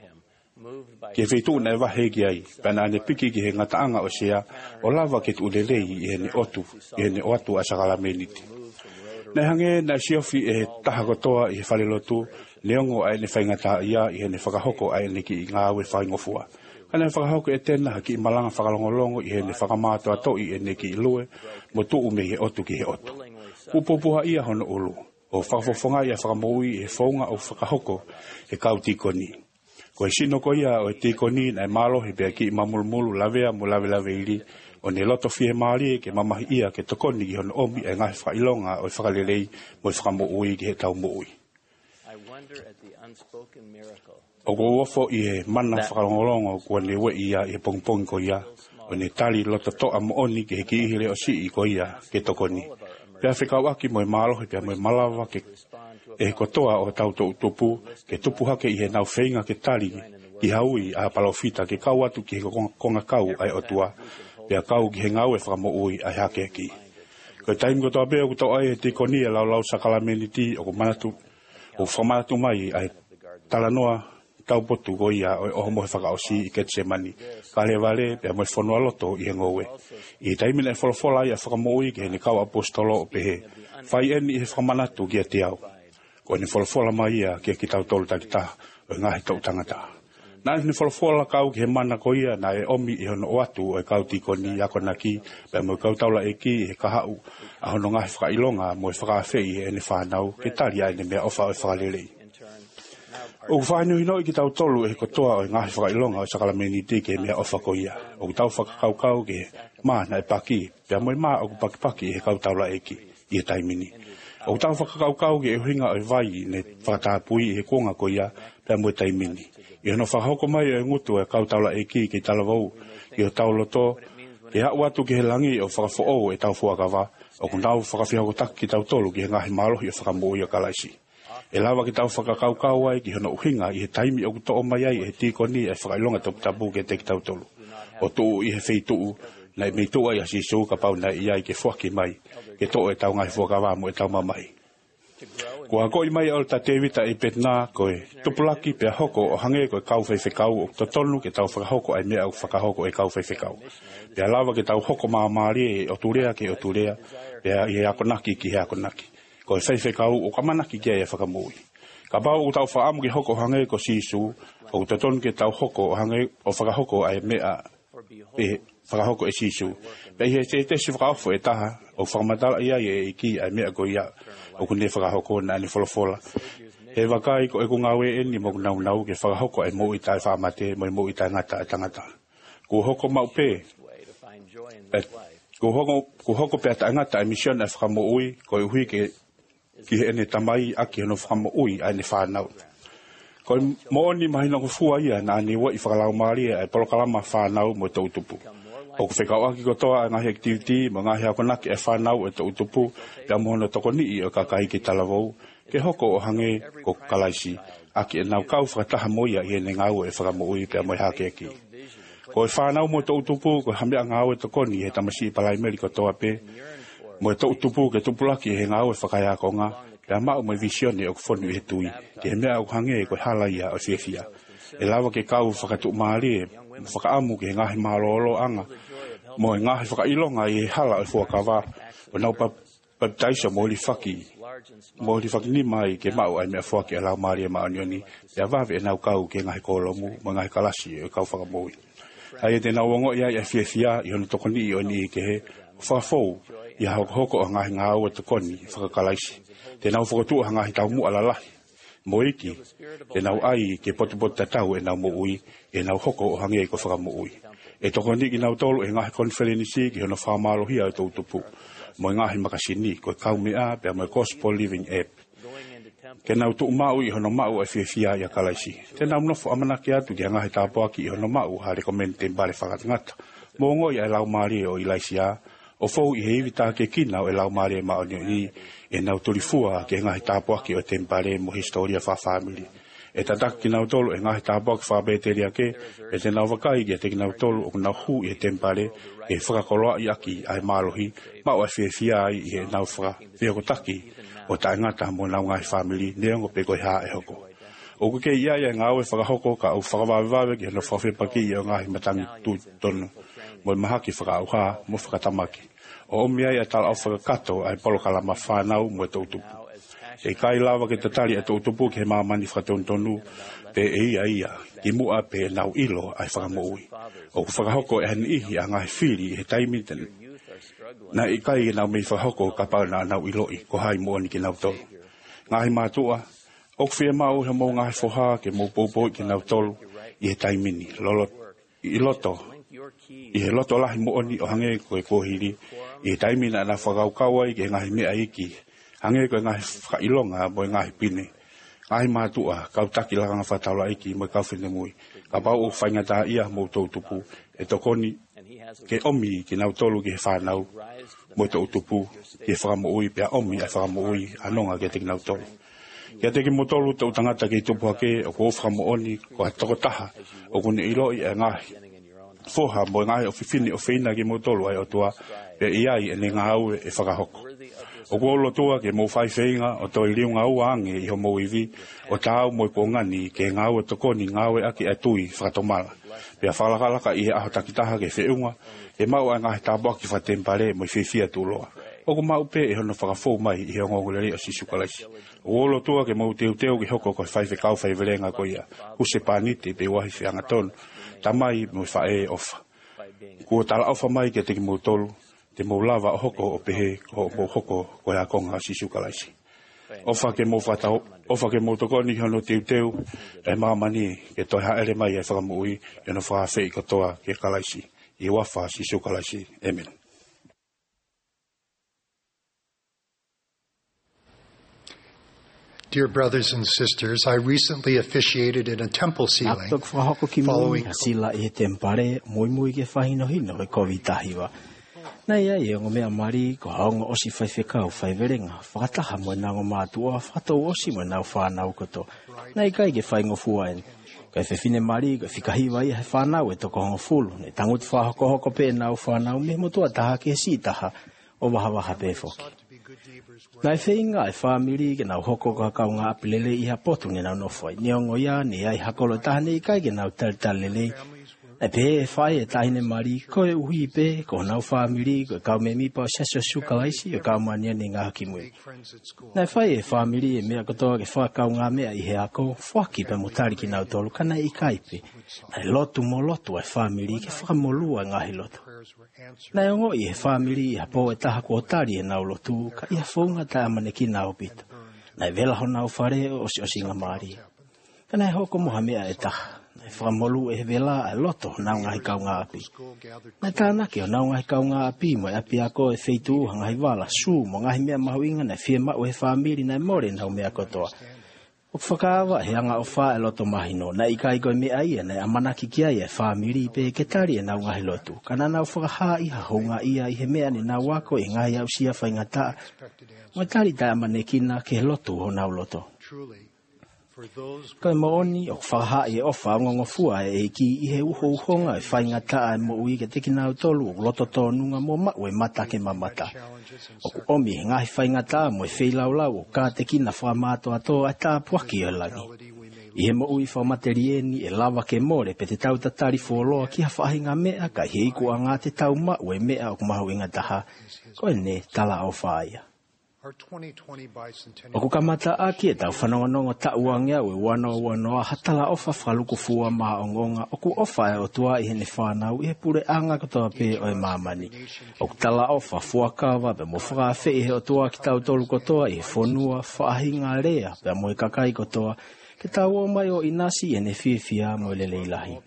Ke whetu na e wahe ki ai, pēnā ne piki ki he ngataanga o sea, o lava ke tu lelei I he ne otu, I he ne oatu a sakala meniti. Nei hange na siofi e taha kotoa I he whalelotu, neongo ai ne whaingata ia I he ne whakahoko ai ne ki I ngā ue whaingofua. Kana whakahoko e tēnā ki I malanga whakalongolongo I he ne whakamātua toi e ne ki I lue, mo tuu me he otu ki he otu. Upopuha ia hono ulu, o whakafofonga ia whakamoui e whaunga o whakahoko e kautikoni. Ko e sino ko ia o e tikoni na e malo he pia ki I mamulumulu lavea mo lave lave iri o ne loto fie maari ke mamahi ia ke tokoni I hono omi e ngahi whakailonga o e whakalelei mo e whakamo ui ki he tau mo ui. O ko uofo I he mana whakalongolongo kua ne we ia I he pongpong ko ia o ne tali loto toa mo oni ke he ki ihile o si I ko ia ke tokoni. Pia whikau aki mo e malo he pia mo e malawa ke e kotoa o tau tō tupu, ke tupu hake I he nau whainga ke tari, ki haui a palofita ke kau atu ki he konga kau ai otua, pia kau ki he ngau e whakamo ui ai hake aki. Ko e taim kotoa bea kuto ai e tikoni e lau lau sakala meniti o ko manatu, o whamanatu mai ai talanoa tau potu go ia o oho mohe whakaosi I Ketsemani, ka le vale pia moe whanua loto I he ngowe. I taimina e wholofola I a whakamo ui ki he ne kau apostolo o pehe, whai eni I he whamanatu ki a te au. Ko ne wholofola mai ia ki a ki tau tolu takita o ngahi tau tangata. Na ni folofola kau ke mana ko ia na e omi e hono watu e kau tikoni ya konaki pe mo kau taula eki e kahau a hono nga fa ilonga mo fa fei e ne fa nau ke tali ai ne me ofa fa lele o fa no ino ki tau tolu e ko toa e nga fa ilonga o sakala meni te ke me ofa ko ia o tau fa kau kau ke ma na e paki pe mo ma o paki paki e kau taula eki i taimini o tau fa kau kau ke e hinga e vai ne fa ta pui e konga ko ia pe mo taimini e no fa hoko mai e ngutu e kau taula eki ki talavou i o tau loto e hau atu ki he langi o whakafo o e tau fuakawa o kundau whakawhia ko tak ki tau tolu ki he ngahi malohi o whakambo i o kalaisi e lawa ki tau whakakau kau ai ki hono uhinga i he taimi o kuto o mai ai e tikoni e whakailonga tau tabu ke te ki tau tolu o tuu i he whei tuu na i mei tuu ai a sisu ka pau na i ai ke fuaki mai ke to e tau ngahi fuakawa mo e tau mamai Kua koi mai o ta tevita e petna koe tupulaki pe hoko o hange koe kau fei fekau o totonu ke tau whakahoko ai mea o whakahoko e kau fei fekau. Pea lawa ke tau hoko maa maari e o turea ke o turea pea i akonaki ki he akonaki. Koe fei fekau o kamanaki ke e whakamui. Ka pau o tau whaamu ke hoko hange ko sisu o totonu ke tau hoko o hange o whakahoko ai mea e whakahoko e sisu. Pea he te te si whakaofo e taha o whakamatala ia e ki ai mea ko ia o kune whakahoko na ane wholofola. He wakai ko e ko ngawe e ni mo nau nau ke whakahoko e mo i tai whamate mo i mo i tai ngata e tangata. Ko hoko mau pe. Ko hoko, ko hoko pe ata ngata e mission e whakamo ui ko i hui ke ki he ene tamai aki hono whakamo ui a ene whanau. Ko mo ni mahina ko fua ia na ane wa i whakalau maari e polokalama whanau mo i tau tupu. O ko whekau aki ko toa ngahi activity, ma ngahi ako naki e whanau e tau tupu, pia mohono toko nii o kakai ki talavou, ke hoko o hange ko kalaisi, aki e nau kau whakataha moia i ene ngau e whakamo ui pia moi hake aki. Ko e whanau mo tau tupu, ko hamea ngau e toko ni he tamasi i palai meri ko toa pe, mo e tau tupu ke tupulaki e he ngau e whakaya ko nga, pia mau mo visione o kufonu i he tui, ke he mea o hange ko halaia o fiafia. E lawa ke kau whakatu maari e, whakaamu ke he ngahi malolo anga, mo e ngahi whakailonga i hala o fuakawa o nau pa taisa mo li whaki mo li whaki ni mai ke mau ai mea fuaki a lau maari e maanioni e a wawe e nau kau ke ngahi kolomu mo ngahi kalasi e kau whakamoi ai e te nau ongo ia i a fiafia i hono tokoni i oni ke he whakafou i a hoko hoko o ngahi ngau e tokoni whakakalaisi te nau whakatu o ngahi tau mu alalahi mo iki te nau ai ke potopoto tatau e nau mo ui e nau hoko o hange ko whakamo ui e toko ni ki nau tolu e ngahi konferenisi ki hono whamalohia e tau tupu. Mo e ngahi makasini, ko e kau mea, pia mo e Gospel Living App. Ke nau tu mau i hono mau e whiawhia i a kalaisi. Te nau nofo amanaki atu ki a ngahi tāpoaki i hono mau ha rekomente mbare whakatangata. Mo ngoi e lau maari o ilaisia, o fou i heivi tā ke kinau e lau maari e maonio i e nau turifua ke ngahi tāpoaki o te mbare mo historia wha family. E tatak ki nau tolu e ngahi tāpok whabeteria ke, e te nau wakai ki e te ki nau tolu o nau hu i e tempare, e whakakoloa i aki ai malohi, mau e whiawhia ai i e nau whaka whiakotaki o ta ngata mo nau ngahi family, neongo pe koi haa e hoko. O kuke ia ia ngau e whakahoko ka au whakawawewawe ki hana whawhepaki i o ngahi matangi tū tonu, mo i mahaki whakauha mo whakatamaki. O omia ia tala au whakakato ai polokalama whanau mo e tautupu. E kai lawa ke tatari e tau tupu ke he mamani whakatontonu pe e ia ia ki mua pe nau ilo ai whakamoui. O ku whakahoko e hani ihi a ngahi whiri he taimi tani. Na i kai e nau mei whakahoko ka pau na nau ilo i ko hai muoni ki nau tolu. Ngahi mātua, o ku whia mau he mou ngahi whoha ke mou poupoi ki nau tolu i he taimini. Lolo, i loto, i he loto lahi muoni o hange ko e kohiri i he taimina na whakaukawai ke ngahi mea iki. Hange ko ngahi whakailonga mo ngahi pine. Ngahi mātua, kau taki langa whataula iki mo kau whine mui. Ka pau o whaingata ia mo tau tupu. E tokoni ke omi ki nau tolu ki he whanau mo tau tupu. Ki he whakamo ui, pia omi a whakamo ui anonga ke te ki nau tolu. Kia te ki mo tolu tau tangata ki tupu hake o ko whakamo oni ko ha toko taha o kune iloi e ngahi. Foha mo ngahi o whiwhini o whina ki mo tolu ai o tua. Pia iai e ne ngau e whakahoko. O kolo toa ke mo fai feinga o toi liu ngau ange i ho mo iwi o tau mo i pongani ke ngau e tokoni ngau e aki e tui whakatomala. Pea whalakalaka i he aho takitaha ke whiunga e mau a ngahi tāpua ki whatempare mo i whiwhia tūloa. O ko mau pe e hono whakafo mai i heo ngongolere o sisu kalaisi. O olo tua ke mau teo teo ki hoko ko whai whekau whai verenga ko ia. Huse pāniti pe wahi whianga tonu. Tamai mo whae ofa. Kua tala ofa mai ke te ki mau tolu. Te mau lava o hoko o pehe o mo hoko ko hea konga sisu kalaisi. Ofa ke mau whatau, ofa ke mau tokoni hono teo teo. E mamani ke toi haere mai e whakamui. E no whawhi katoa ke kalaisi. I wafa sisu kalaisi. Amen. Dear brothers and sisters, I recently officiated in a temple sealing following sila e tempare moi moi ke fahino hino e kovitahiwa. Na ia e ngo mea mari ko haonga osi fai whekau whai verenga whakataha mo nā ngō mātua whatou osi mo nau whānau koto. Na i kai ke whai ngofuaen. Kai whewhine mari ko whikahiwa ia he whānau e toko hongo fulu. Ne tangut whahoko hoko pe nau whānau me motua taha ke si taha o waha waha pe whoki. Nai whainga e whamiri ke nau hoko ka kau ngā apilele i ha potu ne nau nofoi. Ni ongo ia ni ai hakolo tahane i kai ke nau talitalele. E pe e whai e tahine mari ko e uhi pe ko nau whamiri ko e kau me mipa o seso sukalaisi e kau mania ni ngā haki mui. Nai whai e whamiri e mea kotoa ke whakau ngā mea i he ako whaki pe mutari ki nau tolu kana i kai pe. Nai lotu mo lotu e whamiri ke whakamolua ngahi lotu. Nai ongo i he whamiri i hapo e taha ko otari e nau lotu ka i ha whaunga ta amane ki nau pito. Nai vela ho nau whare o si o singa maari. Ka nai hoko moha mea e taha. Nai whamolu e vela e loto nau ngahi kau ngā api. Nai tānake o nau ngahi kau ngā api mo e api ako e wheitu uha ngahi wala su mo ngahi mea mahuinga nai whie mau he whamiri nai more nau mea kotoa. O whakaawa he anga o wha e loto mahino, na i kai koe mea ia, na amanaki kia ia e whamiri pe ke tari e nau ngahi lotu. Kana nau whakaha i ha honga ia i he mea ni nau wako e ngai au sia whainga taa. Mo tari tai amanekina ke he lotu ho nau loto. Koe mooni o whakaha i e ofa ngongo fua e eki i he uho uhonga e whainga taa e mo ui ke teki nau tolu o loto tōnunga mo mau e mata ke mamata. O ku omi he ngahi whainga taa mo e wheilau o ka teki na whamato ato a taa puaki o langi. I he mo ui whamaterieni e lava ke more pe te tau tatari wholoa ki ha whahinga mea ka he iku a ngā te tau mau e mea o kumahu inga taha. Koe ne tala o whaia. O ku kamata aki e tau whanongonongo tauangia ue wano wanoa hatala ofa whaluku fua maa ongonga o ku ofa e o tua i hene whanau i he pure anga katoa pe o e mamani. O ku tala ofa fuakawa pe mo whakawhi i he o tua ki tau tolu kotoa i he whonua whaahinga rea pe mo i kakai kotoa ke tau o mai o inasi i hene whiwhia mo i lele ilahi.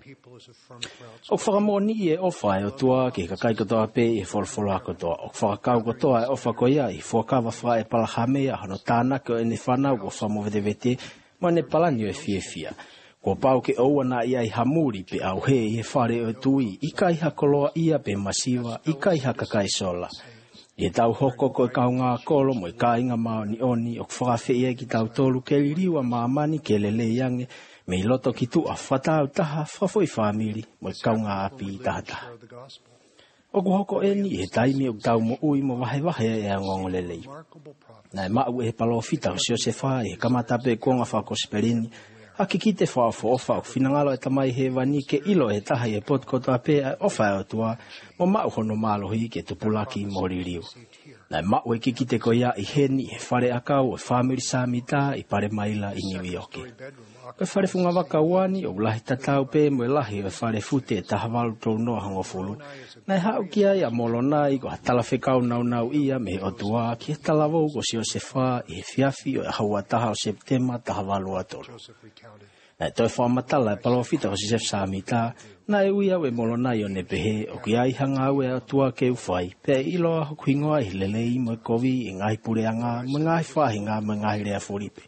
O whakamoni i e ofa e o tua ki kakai kotoa pe i he wholwhola kotoa. O whakakau kotoa e ofa koia i fuakawa wha e palahamea hano tānake o ene whanau o whamovedevete ma ne palani o e whiewhia. Ko pau ke ouana ia i hamuri pe au he i he whare o tui i kai hakoloa ia pe masiwa i kai hakakai sola. I e tau hoko ko e kau ngā kolo mo i ka inga mao ni oni o kwhakawhi ia ki tau tolu ke liriwa maamani ke lele iange me i loto ki tu a whatau taha whafoi whamiri mo i kau ngā api taha taha. O ku hoko eni i he taimi o tau mo ui mo wahe wahe e a ngongo lelei. Nai mau e he palo fita o sio se wha e kamata pe kuonga whako sperini a ki ki te wha o ofa o whinangalo e tamai he wani ke ilo e taha i e potkoto a pe a ofa e o tua mo mau hono malohi ke tupulaki mori riu. Nai mau e ki ki te koia i heni e whare akau e whamiri samita i pare maila i New York. Koe whare funga waka uani o lahi tatau pe mo e lahi o whare fute e taha walu tau noa hango fulu. Nai hau ki ai a molo nai ko hatala whekau nau nau ia me o tua ki he talavou ko si o se wha i he fiafi o e haua taha o Septema taha walu atoro. Nai toi whamatala e palofita o si sef samita na e ui au e molo nai o ne pehe o ki ai hanga au e atua ke uwhai pe iloa hoku hingoa i lele i mo e kovi i ngai pureanga mo ngai whahinga mo ngai rea furipe.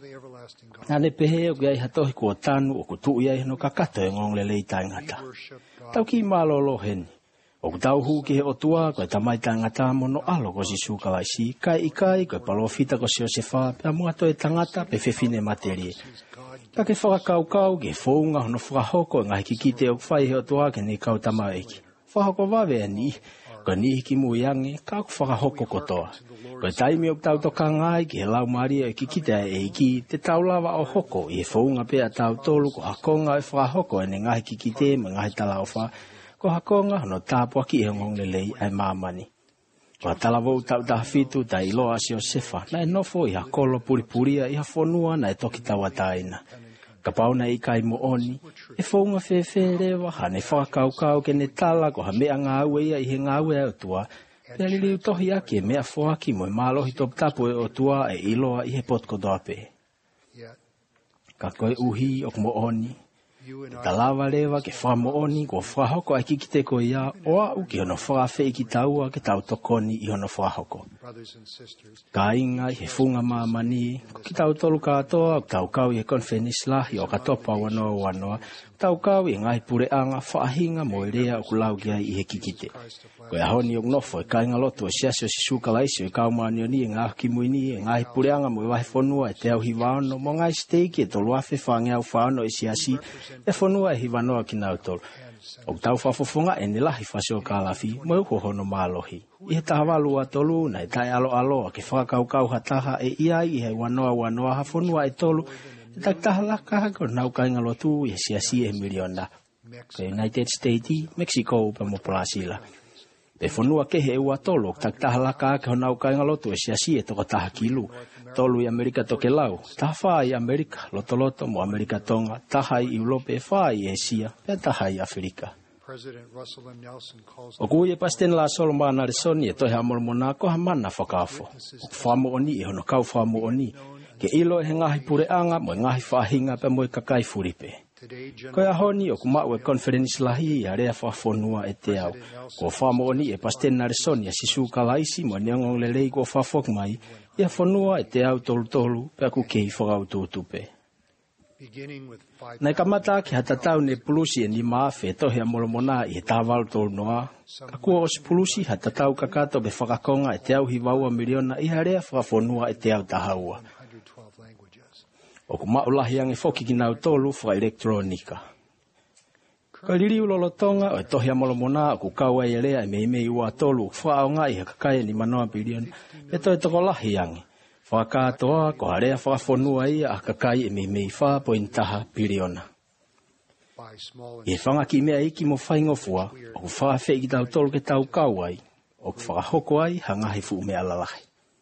Na ne pehe o ki ai hatohi kua tanu o kutu i ai no kakato e ngong lele i taingata. Tau ki malolo heni. O ku tau hu ki he o tua ko e tamai tangata mono alo ko si sukalaisi kai i kai ko e palofita ko si o se wha pe amuato e tangata pe fefine materie. Ka ke whakakaukau ke whaunga hono whakahoko ngai ki kite o kwhai he o tua ke ne kau tamau eki. Whahoko wawe ani, ko ni hiki muiange ka ku whakahoko kotoa. Ko e taimi o tau toka ngai ki he lau maria e ki kite e iki te tau lava o hoko i he whaunga pe a tau tolu ko hakonga e whakahoko e ne ngai ki kite me ngai tala o wha. Ko hakonga hono tāpua ki e ngong lelei ai mamani. Wa talavou tau tahafitu ta iloa si o sefa. Na e nofo i hakolo puripuria i hafonua na e toki tawataina. Ka pauna i kai mo oni, e whaunga whewhe rewa, hane whakaukau ke ne tala ko ha mea ngā ue ia i he ngā ue au tua. Pea lili utohi ake mea whoaki mo e mālohi top tapu e o tua e iloa i he potko doape. Ka koe uhi o mo oni. Ta lava lewa ke wha mo oni ko whahoko ai kikite ko ia oa uki hono whawhe i ki taua ke tau tokoni i hono whahoko. Ka inga i he funga mamani, ko ki tau tolu katoa o tau kau i he konfenis lahi o katopa wanoa wanoa, tau kau i ngai pure anga whaahinga mo i rea o kulau kia i he kikite. Ko e honi o nofo e kainga loto o siasio si suka laisi o i kaumani o ni e ngā kimuini e ngai pure anga mo i wahe whanua e te au hiwano mo ngai steiki e tolu afe whange au whano e siasi e whanua e hiwanoa ki nau tolu. O tau whafofonga e ni lahi whasio kālafi mo e uhohono mālohi. I he tahawalu a tolu na e tai alo alo a ke whakaukau hataha e iai i he wanoa wanoa ha whanua e tolu e tak tahalaka hako nau kainga lotu i he siasi e miliona. Ko United States, Mexico pa mo Plasila. Pe whanua ke he ua tolu tak tahalaka ke honau kainga lotu e siasi e toko taha kilu. Tolu i Amerika toke lau, taha wha i Amerika, loto loto mo Amerika tonga, taha i Ulope e wha i Asia, e taha i Afrika. O kui e pasten la solomba na resoni e tohe amormona ko ha mana whakafo. O whamo oni e hono kau whamo oni, ke ilo e he ngahi pure anga mo e ngahi whahinga pe mo e kakai furipe. Ko e ahoni o kumau e conference lahi i a rea whafonua e te au. Ko whamo oni e pasten na resoni a sisu kalaisi mo neongong lelei ko whafok mai, ia whanua e te au tolu tolu pe aku kei whakau tūtupe. Nei kamata ki hatatau ne pulusi e ni maafe e tohea molomona i he tāwalu tolu noa. Ka kua os pulusi hatatau kakato be whakakonga e te au hiwaua miliona i harea whakafonua e te au tahaua. O ku maulahi ange whoki ki nau tolu wha elektronika. Ka liriu lolotonga o e tohea molomona o ku kaua i area e mei mei ua tolu wha au ngai ha kakaya ni manoa biliona e toi toko lahi ange. Whakatoa ko harea whakafonua ia a kakai e mei mei wha pointaha biliona. I whanga ki mea iki mo whaingofua o ku whawhe i tau tolu ke tau kauai o ku whakahoko ai hangahi fu me alalahi.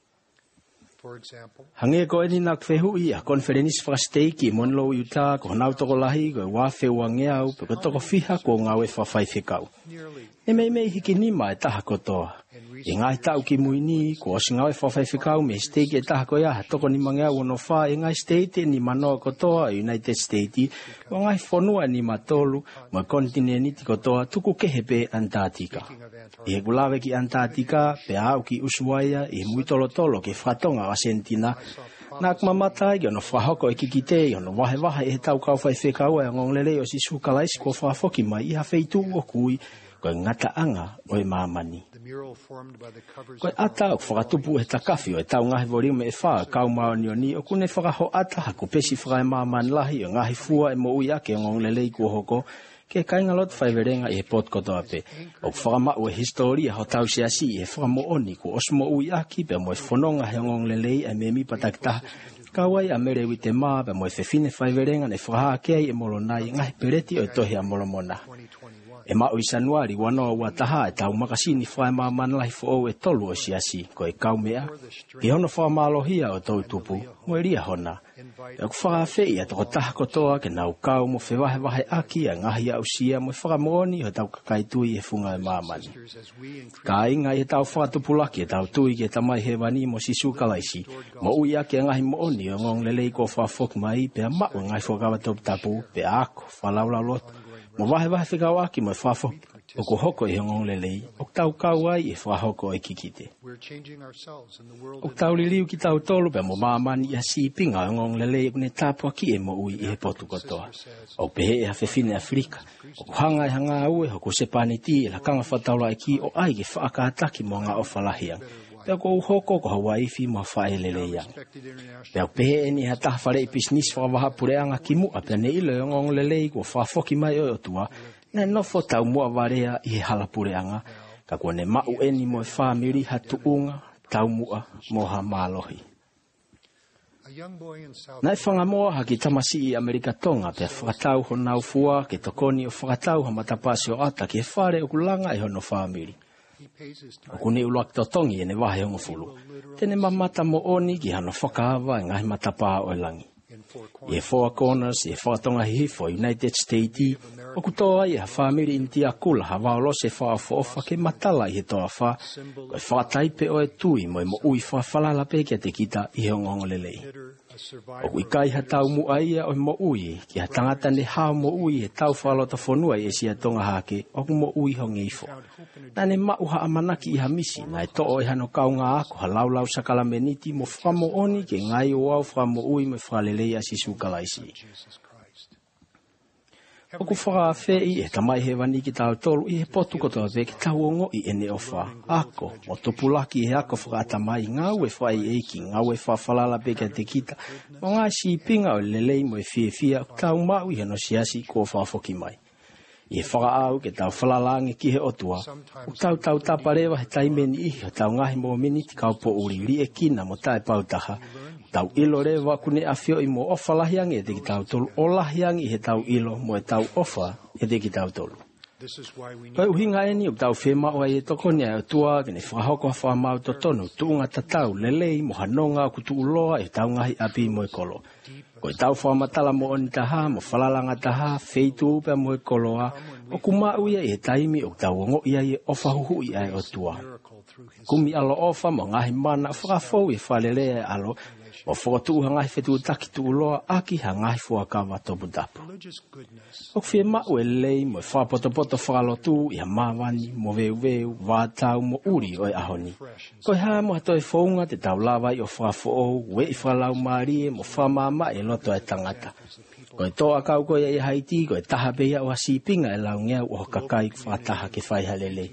Hange ko eni nak fehu i a konferenis whakasteiki monlo i uta ko hanau toko lahi ko e wafe uange au pe ko toko fiha ko ngawe whawhai whikau. E mei mei hiki nima e taha kotoa. E ngai tau ki muini ko osi ngawe whawhai whikau me steiki e taha ko ia toko ni mange au ono wha e ngai steiti ni manoa kotoa United States o ngai whanua ni matolu mo kontinenti kotoa tuku kehepe Antarctica. I he kulawe ki Antarctica pe au ki Ushuaia i mui tolo tolo ke whatonga Argentina na kumamata i ono whahoko e kikite i ono wahe wahe e he tau kau whai whekau e ngong lele o si sukalaisi ko whafoki mai i hawheitu o kui ko ngata anga o e mamani. Ko ata o whakatupu e takafi o e tau ngahi voriume e wha kau maoni o ni o kune whakaho ata haku pesi whaka e mamani lahi o ngahi fua e mo ui ake o ngong lele i kua hoko ke kainga lot whaiverenga i he pot kotoa pe. O whakamau e historia ho tau siasi i he whakamooni ko osmo ui aki pe mo e whanonga he ngong lelei e me mi patakitaha. Kawai a mere wite maa pe mo e whewhine whaiverenga ne whaha kei e molo nai ngahi pereti o e tohi a molomona. E mau i sanuari wanoa ua taha e tau makasini whae maa manalahi fo e tolu o siasi ko e kaumea. Ki hono whamalohia o tau tupu mo e ria hona. E ku whakawhei a toko taha kotoa ke nau kau mo whewahe wahe aki a ngahi au sia mo e whakamoni o tau kakaitui e funga e mamani. Ka inga i e tau whakatupulaki e tau tui ke tamai he wani mo sisu kalaisi. Mo ui aki a ngahi mooni o ngong lelei ko whafok mai pe a mau ngai whakawatop tapu pe ako whalaula lotu. Mo wahe wahe whikau aki mo e whafok. O ko hoko e ngong lelei, o tau kauai e whahoko e kikite. O tau liliu ki tau tolu pe mo mamani i a sipinga o ngong lelei kune tapua ki e mo ui i he potu kotoa. O pehe e hawhewhine Afrika. O kuhanga e hanga aue ho ko sepaniti e la kanga whataula e ki o ai ke whaakataki mo ngā ofalahiang. Pea ko uhoko ko hawaifi mo whae leleyang. Pea pehe e ni hataha whare i pisnis whakawaha pureanga ki mua pea ne ilo e ngong lelei ko whafoki mai o otua. Ne nofo tau mua warea i he halapureanga, ka kua ne mau eni mo e whamiri hatu unga, tau mua moha mālohi. Nai whangamoa haki tamasi i Amerika tonga pe whakatau honau fua ke tokoni o whakatau ha matapasi o ata ke whare o kulanga e hono whamiri. O kune uluak totongi e ne wahe ongo fulu. Tene mamata mo oni ki hana whakaava e ngahi matapā o langi. I e Four Corners, i e whakatonga hifo United States, o kutoa i ha whamiri inti a kula ha waolo se whaafoofa ke matala i he toa wha, koe whaataipe o e tui mo e mo ui whaafalala pe kia te kita i he ongongo lelei. O kui kai ha tau mua ia o mo ui, ki ha tangata ne hao mo ui e tau whalota whanua i e sia tonga hake, o ku mo ui honge ifo. Nane mau ha amanaki i ha misi, na e to'o e hano kaunga ako ha laulau sakala meniti mo whamo oni ke ngai o au whamo ui me whalelei a sisu kalaisi. O ku whakawhi e tamai he wani ki tau tolu i he potu kotoa veke tau ongo i ene ofa. Ako, o topulaki e ako whakatamai ngau e whai eiki, ngau e whawhalala peke te kita, o ngā si pinga o lelei mo e fie fia tau mau i hano siasi ko whafoki mai. I e whakaau ke tau whalalangi ki he otua, o tau tau taparewa he taimeni ihi o tau ngahi mo miniti kaupo uri ri e kina mo tae pautaha, tau ilo rewa kune awhio i mo ofa lahiangi e te ki tau tolu, o lahiangi he tau ilo mo e tau ofa e te ki tau tolu. Koe uhinga eni o tau whema o e tokonia e tua kene whahoko whamau to tonu, tuunga tatau lelei mo hanonga kutu uloa e tau ngahi api mo e kolo. Koe tau whamatala mo oni taha, mo whalalanga taha, feitu upe mo e koloa, o kumau ia e taimi o tau ongo ia e ofa huhu ia e o tua. Kumi alo ofa mo ngahi mana whakafou e whalelea e alo, o whakatu ha ngahi whetu taki tu uloa aki ha ngahi fuakawa topu tapu. O whie mau e lei mo e whapotopoto whakalotu i ha mawani mo veu veu, vātau mo uri o e ahoni. Koe ha mo hato e whaunga te tau lawa i o whakafo we i whalau maari e mo whamama e loto e tangata. Koe toa kau koe e haiti koe taha beia o hasipinga e lau ngea o kakai whataha ke whaihalelei.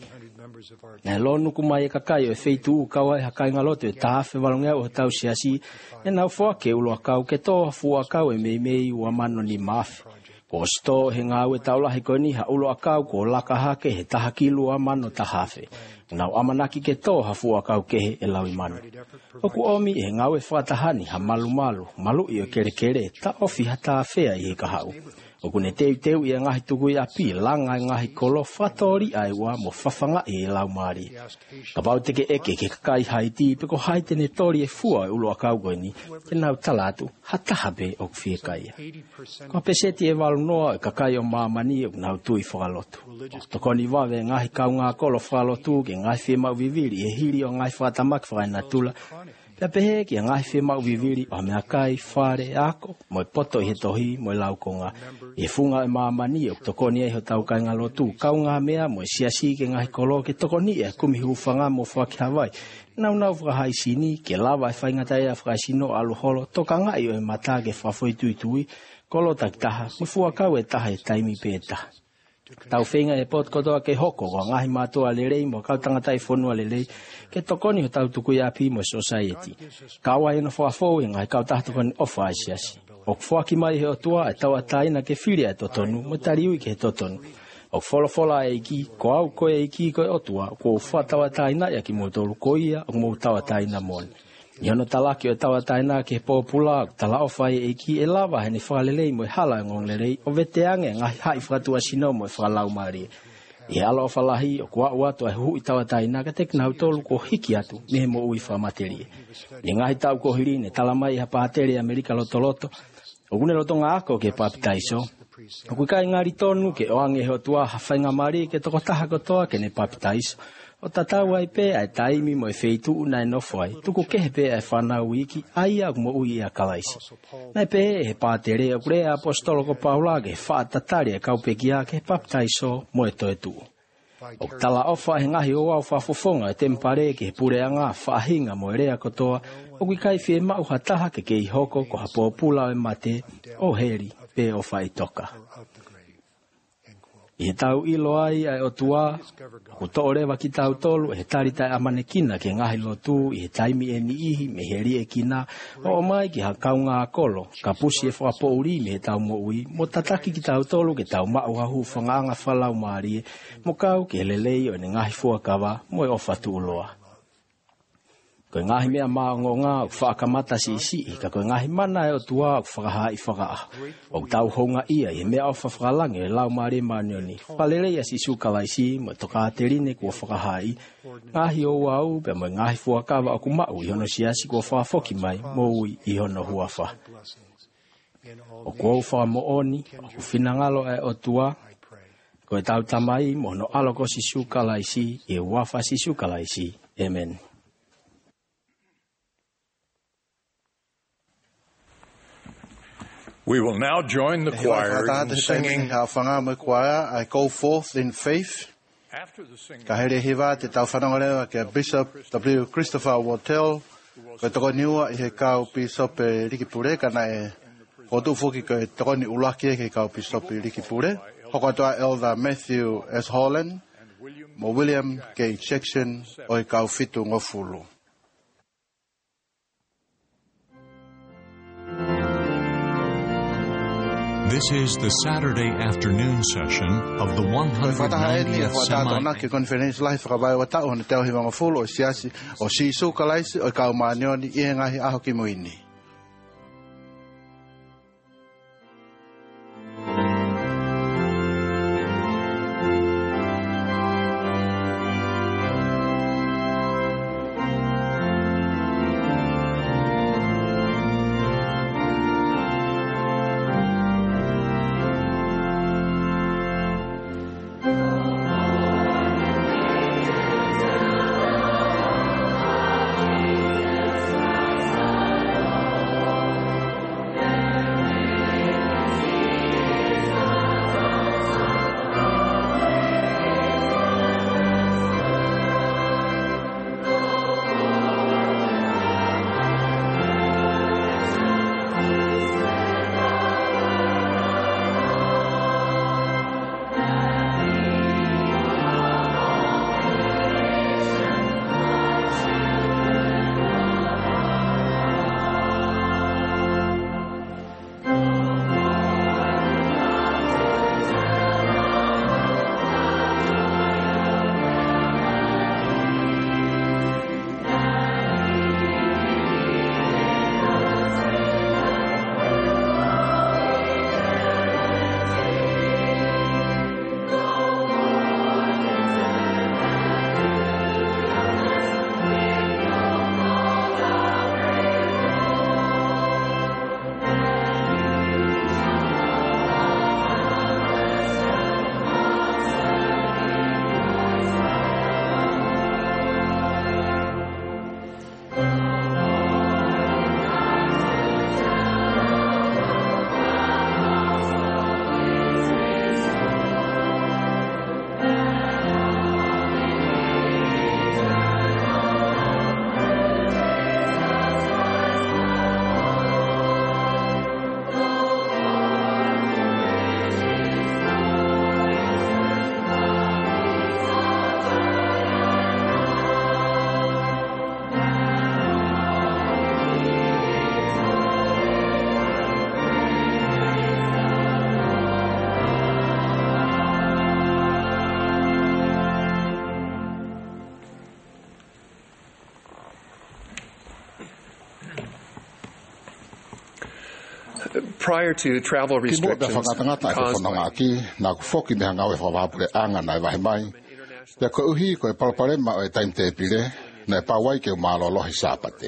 Nā lonu kumai e kakai o e feitu u kawa e hakai ngaloto e tāwhi walongea o tau siasi e nau whake uloa kau ke toa fua kau e mei mei ua mano ni mawhi. Ko sto he ngau e taulahi koe ni ha uloa kau ko laka hake he taha kilu a mano tahawhi. Nau amanaki ke toa fua kau kehe e lau i mano. Oku omi e ngau e whatahani ha malu malu, malu i o kere kere ta ofi ha tā whea i he kahau. O kune teu teu i a ngahi tuku i api, langa i ngahi kolo whatori aiwa mo whawhanga i e lau maari. Ka pau teke eke ke kakai haiti, peko haitene tori e fua e uloa kaugoini, ke nau talatu, hatahabe o kwhie kaia. Ka peseti e walu noa e kakai o mamani o nau tui whakalotu. O tokoni wawe ngahi kau ngā kolo whakalotu, ke ngahi whemau viviri e hiri o ngahi whatamak whakainatula, pia pehe ki a ngahi whemau viviri o mea kai, whare, ako, mo e poto i he tohi, mo e laukonga. E funga e mamani o tokoni e ho tau kai ngā lotu, kau ngā mea mo e siasi ke ngahi kolo ke tokoni e kumi hufanga mo whaki Hawaii. Nau nau whakahai sini, ke lawa e whaingatai a whakaisino aluholo, toka ngai o e mata ke whafoi tui tui, kolo tak taha, mo fuakau e taha e taimi pe e taha. Tau whenga e pot kotoa ke hoko, ko ngahi mātua lerei, mo kau tangatai whonua lerei, ke tokoni ho tau tuku i api mo society. Kawa e no whafou e ngai kau taha tokoni ofa ai siasi. O whaki mai he o tua e tau ataina ke whiria e totonu, mo tariui ke he totonu. O wholofola e iki, ko au koe e iki koe o tua, ko wha tau ataina e ki mo tolu koia, o mo tau ataina moni. I hono talaki o tau ataina ke popula, tala ofa e iki e lava hene whalelei mo e hala e ngong lerei, o veteange ngahi hai whatua sino mo e whalau maari. I ala o whalahi o kua uato e hui tau ataina ka tek nau tolu ko hiki atu, mehe mo ui whamaterie. I ngahi tau ko hiri ne talamai ha pātere Amerika lotoloto, o gune loto ngā ako ke papitaiso. O kui kai ngāri tonu ke oange heo tua hawhainga mari ke toko taha kotoa ke ne papitaiso. O tatau ai pe ai taimi mo e feitu una e nofo ai. Tuku kehe pe ai whanau iki ai au mo ui a kalaisi. Nai pe he pātere o kure apostolo ko Paula ke whaatatari e kaupeki a ke papitaiso mo e toe tuu. O tala ofa he ngahi o au whafofonga e tempare ke he pureanga whaahinga mo e rea kotoa. O kui kai whie mau hataha ke kei hoko ko hapopula e mate o heri pe o whai toka. I he tau ilo ai ai o tua, ko toorewa ki tau tolu, he taritai amane kina ke ngahi lotu, i he taimi e ni ihi, me heri e kina, o mai ki ha kau ngā kolo, ka pusi e whakapo uri me he tau mo ui, mo tataki ki tau tolu ke tau mau hahu whangaanga whalau maari, mo kau ke lelei o ne ngahi fuakawa, mo e ofa tu uloa. Koe ngahi mea maongonga o whaakamata si isi i ka koe ngahi mana e o tua o whakahai whakaa. O tau honga ia i mea o whawhalangi e lau maare manioni. Whalere ia si sukalaisi mo toka terine kua whakahai. Ngahi o wau pe mo ngahi fuakawa o kumau i hono siasi kua whaafoki mai mo ui i hono huafa. O kua uwha mo oni, o whinangalo e o tua, koe tau tamai mo no aloko si sukalaisi i wafa si sukalaisi. Amen. We will now join the choir in singing. I go forth in faith. Ka here hiwa te tau whanangarewa ke Bishop W. Christopher Wattell. Ko toko niua i he kau Bishop Riki Pure, kana e hotu fuki ko e toko ni ulaki ke kau Bishop Riki Pure. Hoko toa Elder Matthew S. Holland, mo William K. Jackson o i kau fitu ngofulu. This is the Saturday afternoon session of the one hundred ninetieth Semi. Conference life kabai wa tau na tau himanga full o siasi o sisu kalaisi o kau manioni i ngahi aho ki muini. Prior to travel restrictions caused by na foki me hanga we fa pure anga na vai mai te ko uhi ko palpare ma e time te pile na pa wai ke malo lo hisapate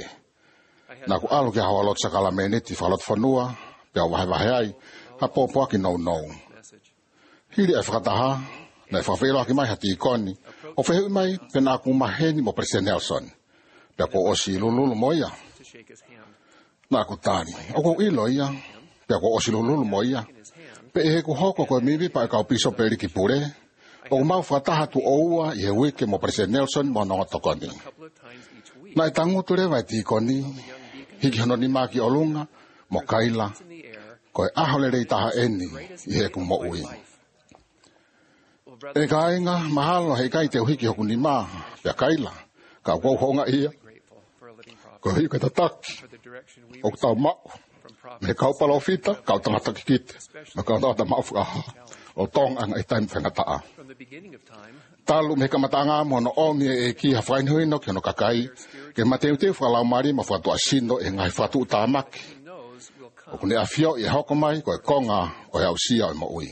na ko alo ke hawalo sakala meneti falot fanua pe wa vai ai ha po po ki no no hili e frataha na fa felo ki mai hati koni o fe mai pe na ku maheni mo president Nelson pe ko osi lulu moya na ko tani o ko iloia pe ko osi lulu moya pe e ko hoko ko mivi pa ka piso pe Riki Pure o mau fataha tu oua ye wike mo president Nelson mo no to koni na tangu ture vai ti koni hiki hono ni maki olunga mo kaila ko ahole rei taha eni ye ku mo ui e kainga mahalo he kai te hiki hoku ni ma pe kaila ka ko honga ia ko hi ka tatak o ta ma me ka palo fita ka ta ta kit me ka ta ma fu o tong ang ai time fanga ta Talu me kamatanga mo no omi e ki ha fain hui no keno kakai ke mateu te fa la mari ma fa to asindo e ngai fa tu tamaki o kune afio e hoko mai ko konga o ya usia mo ui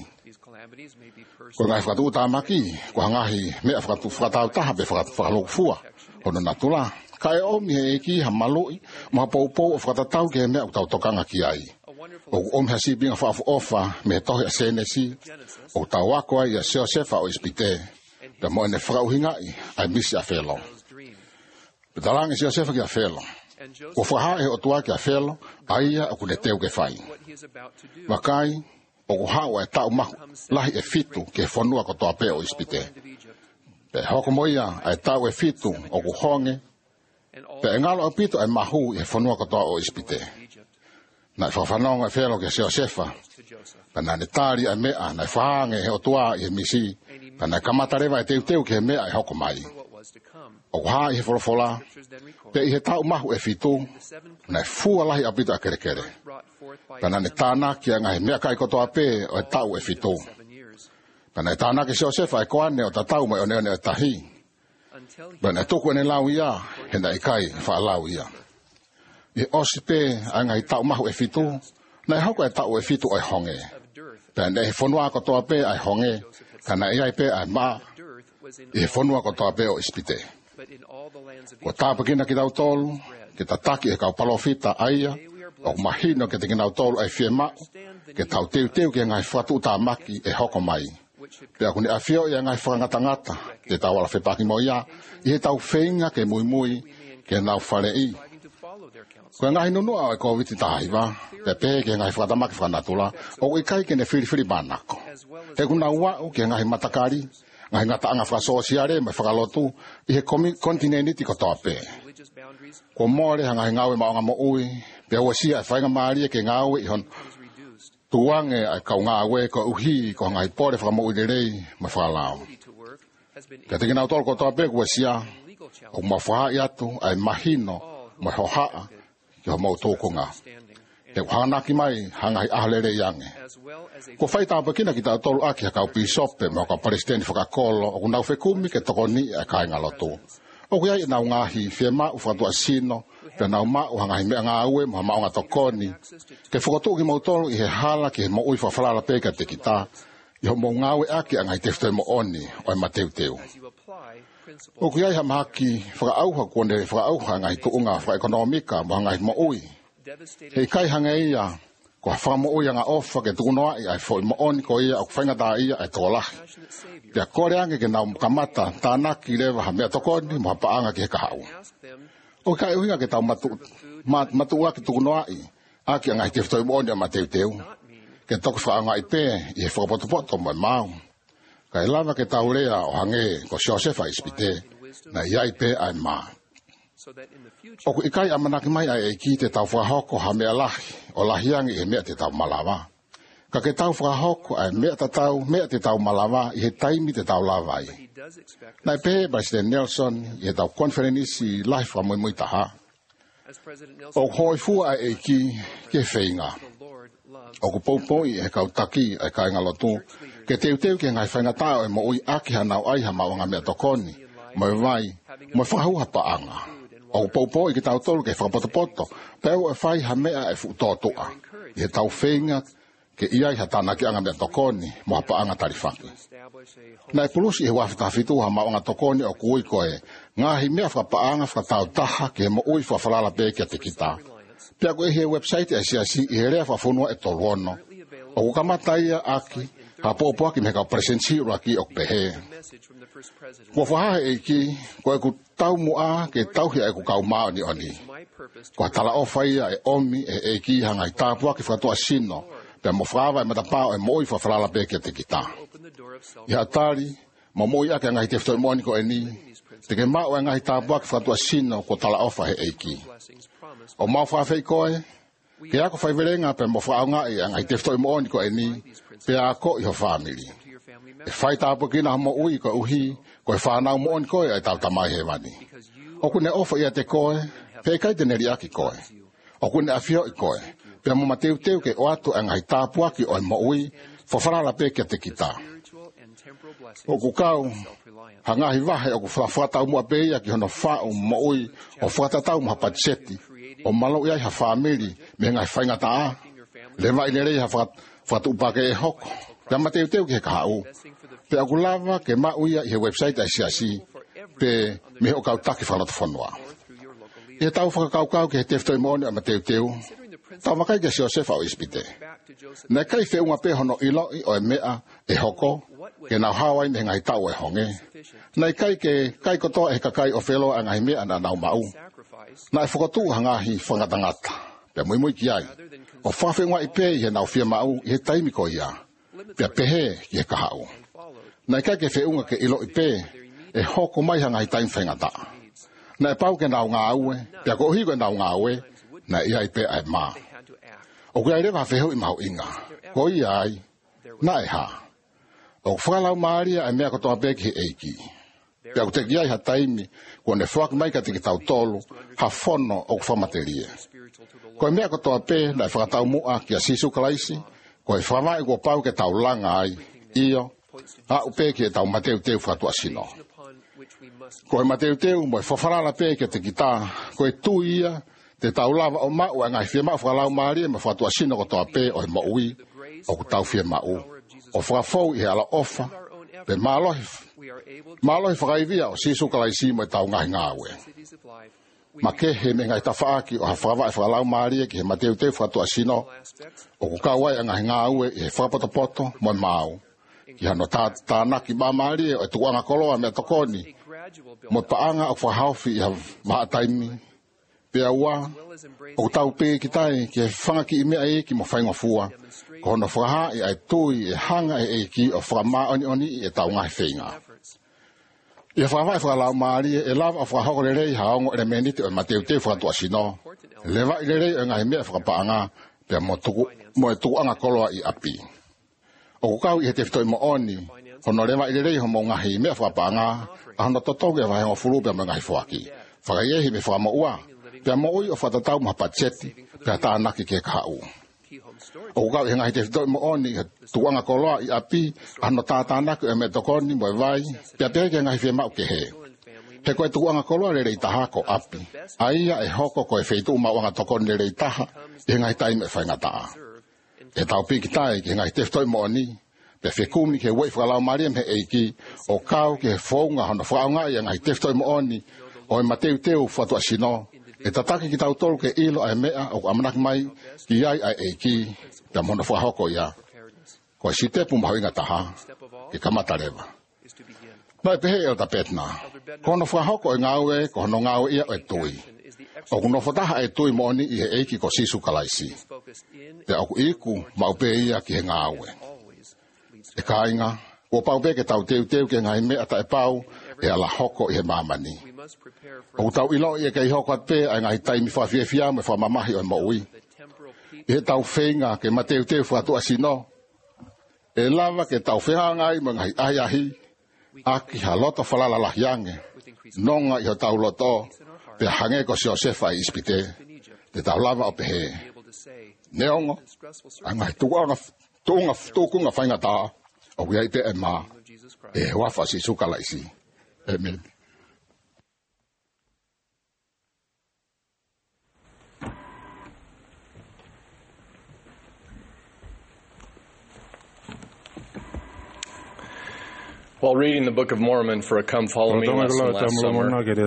ko ngai fa tu tamaki ko ngahi me fa tu fa ta ta be fa fa lo fua ono natula kai omi e ki ha maloi ma po po fa ta tau ke me tau tokanga ki ai o om hasi binga fa ofa me to ya senesi o tawako ya se se fa o ispite da mo ne frau hinga ai mis a felo betalang se se fa ki a felo o fa ha e o tua ki a felo ai a ku le teu ke fai makai o ha o ta ma la e fitu ke fonua ko to ape o ispite pe hoko moia ai ta o fitu o ku honge pe ngalo apito ai mahu e fonua ko to o ispite na fa fa no e felo ke se se fa pana ne tari a mea na whaange he o tua i he misi pana kamatareva e teu teu ke mea e hoko mai o haa i he wholofola pe i he tau mahu e fitu na e fua lahi apita a kere kere pana ne tāna ki a ngahe mea kai kotoa pe o e tau e fitu pana e tāna ke seo sefa e koane o ta tau mai o neo neo tahi pana e tuku ene lau ia he na i kai wha lau ia i osi pe a ngahe tau mahu e fitu na e hoko e tau e fitu o e honge pena e fonua ko toa pe ai honge kana ia pe ai ma e fonua ko toa pe o ispite ko tapa kina ki dau tolu ke tataki e kau palofita aia o mahino ke te kina tolu ai fiema ke tau teu teu ke ngai fatu ta maki e hoko mai pe akuni afio ia ngai frangata ngata ke tau ala fepaki moia i tau feinga ke mui mui ke nau fale i ko ngai nunu a ko viti tai va pe pe ke ngai frata maki franatula o i kai ke ne fili fili banako e kuna wa o ke ngai matakari ngai ngata anga fra sosiale me fra lotu i he kontinenti ko tope ko more ngai ngawe ma ngamo ui pe o sia fa nga mari ke ngawe i hon tuange ai ka ngawe ko uhi ko ngai pore fra mo uderei ma fra lao ke te kina tol ko tope ko sia o ma fa ya tu ai mahino ma hoha yo mo tokonga e hana ki mai hanga ahlere yange ko faita pakina kita tolu aki ka pisope mo ka palestine foka kolo o na fe kumi ke tokoni e ka ngaloto o ku ya na ngahi fema u fatu asino pe na ma u hanga me nga awe mo ma nga tokoni ke foto ki mo tolu i he hala ke mo u fa fala pe ka te kita yo mo ngawe aki nga tefte mo oni o ma teuteu o ku ya hamaki foka au ha konde foka au hanga i tunga fa ekonomika mo nga mo ui e kai hanga ia ko famo o nga ofa ke tunoa ai fo mo on ko ia o fanga da ia e tola ya kore ange ke na kamata tana ki leva ha me tokoni mo pa anga ke ka hau o kai uinga ke tau matu matu wa ke tunoa i a ki nga te fo mo on ma te teu ke tok fa anga i pe i fo poto poto mo mau kai lava ke tau lea o hange ko Josefa ispite na ia i pe ai ma o ku ikai amanaki mai ai ki te tau whahoko ha mea lahi o lahiangi e mea te tau malawa. Ka ke tau whahoko ai mea te tau mea te tau malawa i he taimi te tau lawai. Nai pe President Nelson i he tau konferenisi lahi wha mui mui taha. O hoi fua ai e ki ke whainga. O ku poupo i e kau taki ai kai ngalotu ke teu teu ke ngai whainga tau e mo ui aki hanau ai ha maunga mea tokoni. Mai vai, mai whahau hapa anga. O popo i ke tau tolu ke whapotopoto, peo e whai ha mea e futotoa. I he tau whenga ke iai ha tana ki anga mea tokoni, mo hapa anga tarifaki. Na e pulusi e wafita fitu ha maonga tokoni o kui koe, ngahi mea whapa anga whakatau taha ke mo ui whawhalala pe ke te kita. Pea koe he website e siasi i he rea whafunua e toluono. O kukamataia aki, ha popo aki meka presensi raki o pehe. Ko whaha e ki, ko e ku tau mua ke tau hia e ku kau mao ni oni. Ko tala o whaia e omi e e ki hanga i tāpua ki whakatua sino, pe mo whaava e matapao e moi whawhalala pe ke te kita. I hatari, mo moi ake ngahi te whtoi moani ko e ni, te ke mao e ngahi tāpua ki whakatua sino ko tala o whahe e ki. O mau whawhei koe, ke ako whaiverenga pe mo whaonga e ngahi te whtoi moani ko e ni, pe ako i ho family. E whai tāpua kina hamo ui ko uhi, ko e whanau mo on koe ai tau tamai he wani. O kune ofa ia te koe, pe kai te neri aki koe. O kune awhio i koe, pe mo mateu teu ke o atu e ngai tāpua ki o e mo ui, fo wharala pe kia te kita. O ku kau, hangahi wahe o ku whawhatau mua beia ki hono whao maui o whatatau mua patseti, o malo iai ha whamiri me ngai whaingata a. Le mai le rei ha whatupake e hoko, te mateu teu ki he kahau. Pe aku lava ke mauia i he website ai siasi, pe me o kau taki whanata whanua. I he tau whakakaukau ki he teftoi mone a mateu teu, tau makai ke Josefa o ispite. Nei kai whiunga pe hono iloi o e mea e hoko, ke nau hawai me ngai tau e honge. Nei kai ke kai kotoa e kakai o whelo a ngai mea na nau mau. Nai whakotu hangahi whangatangata, pe mui mui ki ai. O whawhenga i pe i he nau whia mau i he taimi ko ia, pe pehe ki he kahau. Nei kai ke whiunga ke ilo i pe, e hoko mai hangahi taimi whengata. Nei pau ke nau ngā aue, pe ko hi ko nau ngā aue, nei ia i pe ai maa. O kia rewa whehau i mahu inga, ko i ai, na e ha. O whakalau maaria e mea kotoa peki he eiki. Pea kute ki ai ha taimi, ko ne whak mai ka tiki tau tolu, ha whono o whamateria. Ko e mea kotoa pe, na e whakatau mua ki a sisu kalaisi, ko e whamai ko pau ke tau langa ai, iyo, a upe ki e tau mateu teu whakatua sino. Ko e mateu teu, mo e whawharala pe ke tiki tā, ko e tu ia, te tau lava o mau e ngai whia mau whakalau maaria me whatua sino ko toa pe o e maui o ku tau whia mau. O whakafou i he ala ofa, pe mālohi, mālohi whakaivia o sisu kalaisi mo e tau ngai ngāwe. Ma ke he me ngai tawhaaki o ha whakawa e whakalau maaria ki he mateu te whatua sino o ku kawai e ngai ngāwe i he whakapoto mo e mau. Ki hano tānaki mā maaria o e tuanga koloa me tokoni mo e paanga o whahauwhi i ha maa taimi. Pea ua, o tau pe ki tai ki e whangaki i mea e ki mo whainga fua, ko hono whaha i ai tui e hanga e e ki o whama oni oni i e tau ngai whainga. I a whawai whakalau maari e lava o whahoko le rei haongo e le menite o mateu te whakatua sino, lewa i le rei o ngai mea whakapaanga, pea mo e tuku anga koloa i api. O kukau i he te whitoi mo oni, hono lewa i le rei homo ngahi mea whakapaanga, a hono totoge a wahengo furu pea mo ngai whaki. Whakaiehi me whakamo ua, pea mo'i o whatatau maha patseti, pea tānaki ke kahau. O kukau i ngai te whitoi mo oni, tuanga koloa i api, ano tātānaki e me tokoni mo e vai, pea pea ke ngai whia mau ke he. He koe tuanga koloa le rei taha ko api, aia e hoko koe wheitu mauanga tokoni le rei taha, i ngai taime e whaingataa. E tau piki tai ki ngai te whitoi mo oni, pea whekumi ke wei whakalau mariam he eiki, o kau ke whaunga hono whaunga i ngai te whitoi mo oni, o e mateu teu whatua sino, e tataki ki tau tolu ke ilo ai mea o amanaki mai ki ai ai eiki pia mono whahoko ia. Ko e si tepu mahoinga taha ke kamata rewa. Mai pehe e o ta petna. Ko no whahoko e ngāwe, ko hono ngāwe ia o e tui. O kuno whataha e tui mooni i he eiki ko sisu kalaisi. Pia oku iku maupe ia ki he ngāwe. E kāinga, o paupe ke tau teu teu ke ngai mea ta e pau e ala hoko i he mamani. O tau ilo i e kei hoko at pe ai ngai taimi whawhiawhia me whamamahi o e maui. I he tau whenga ke mateu teu whatua sino. E lava ke tau whenga ngai mo ngai ahi ahi. Aki ha loto whalala lahiange. Nonga i ho tau loto. Pe hange ko si Josefa i ispite. Te tau lava o pehe. Neongo. Ai ngai tuanga tuanga tukunga whainga taa. O kia i pe e maa. E wafa si sukalaisi. Amen. While reading the Book of Mormon for a Come Follow Me lesson last summer,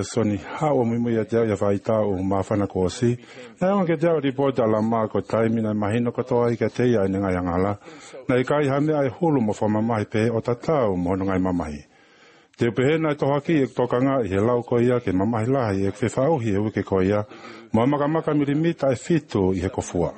te pehena to haki e tokanga i he lau ko ia ke mamahi lahi e ke whauhi e uke ko ia, ma makamaka mirimita e fitu i he kofua.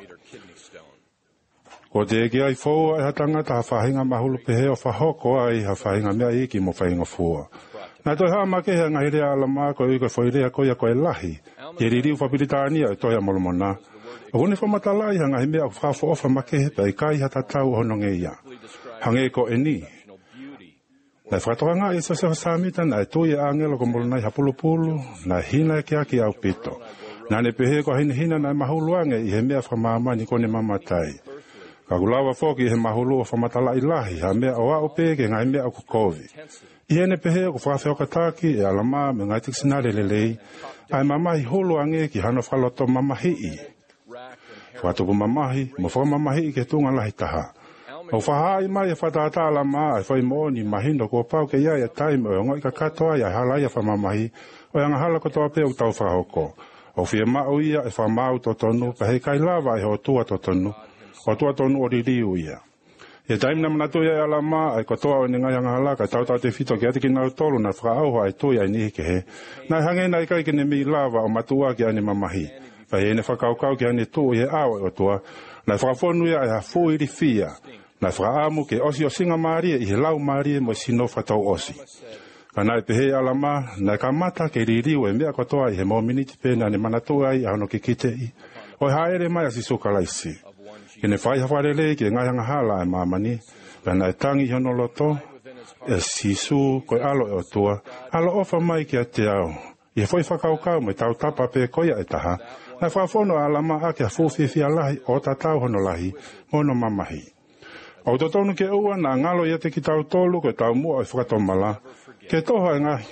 Ko te ege ai fōua e hatanga ta hawhahinga mahulu pehe o whahoko ai hawhahinga mea iki mo whahinga fua. Nā toi haa makehea ngahi rea ala maa ko i koe whoirea ko ia koe lahi, i ririu whapiritānia e toi amolomona. O hune whamatalai hangahi mea o whafo ofa makehe pa i kai hatatau hononge ia. Hange ko e ni. Nai whakatohanga i soseo samita na e tui e angelo ko molonai hapulupulu, na hina e kia ki au pito. Nā ne pehe ko hina hina na mahulu ange i he mea whamamani ko ne mamatai. Ka kulawa foki he mahulu o whamatala i lahi, ha mea o ao pe ke ngai mea o kukovi. I ene pehe o whawhawhau kataki e alama me ngai tiksinare lelei, ai mamahi holo ange ki hana whaloto mamahi i. Whatupu mamahi, mo whaka mamahi i ke tunga lahi taha. O whahai mai e whatata alama ai whai mooni mahino kua pau ke ia e taime o ngoi ka katoa ia halai a whamamahi, o anga hala kotoa pe o tau whahoko. O whia mao ia e whamau to tonu, pa hei kai lava e ho tua to tonu, o tua tonu o ririu ia. E taim na manatu ia e alama, ai kotoa o ni ngai anga halaka, tau tau te whito ki ati ki nau tolu na whakaauha ai tui ai nihi ke he. Nai hange nai kai ki ne mi lava o matua ki ane mamahi. Pa hei ne whakaukau ki ane tu i e awa o tua, nai whakafonu ia e hafu iri fia, nai whakaamu ke osi o singa maria i he lau maria mo sino whatau osi. Ka nai pehe alama, nai ka mata ke ririu e mea kotoa i he mo miniti pena ne manatu ai a hono ke kite i. O haere mai a sisoka laisi. Ke ne whai hawharele ki e ngai hanga hala e mamani, ka nai tangi hono loto, e sisu koe alo e o tua, alo ofa mai ki a te au. I he whai whakaukau me tau tapa pe koia e taha, nai whafono alama a ke a fuwhiwhi lahi o ta tau hono lahi, mono mamahi. O to tonu ke ua na ngalo ia te ki tau tolu koe tau mua o whakatomala, ke toha e ngai.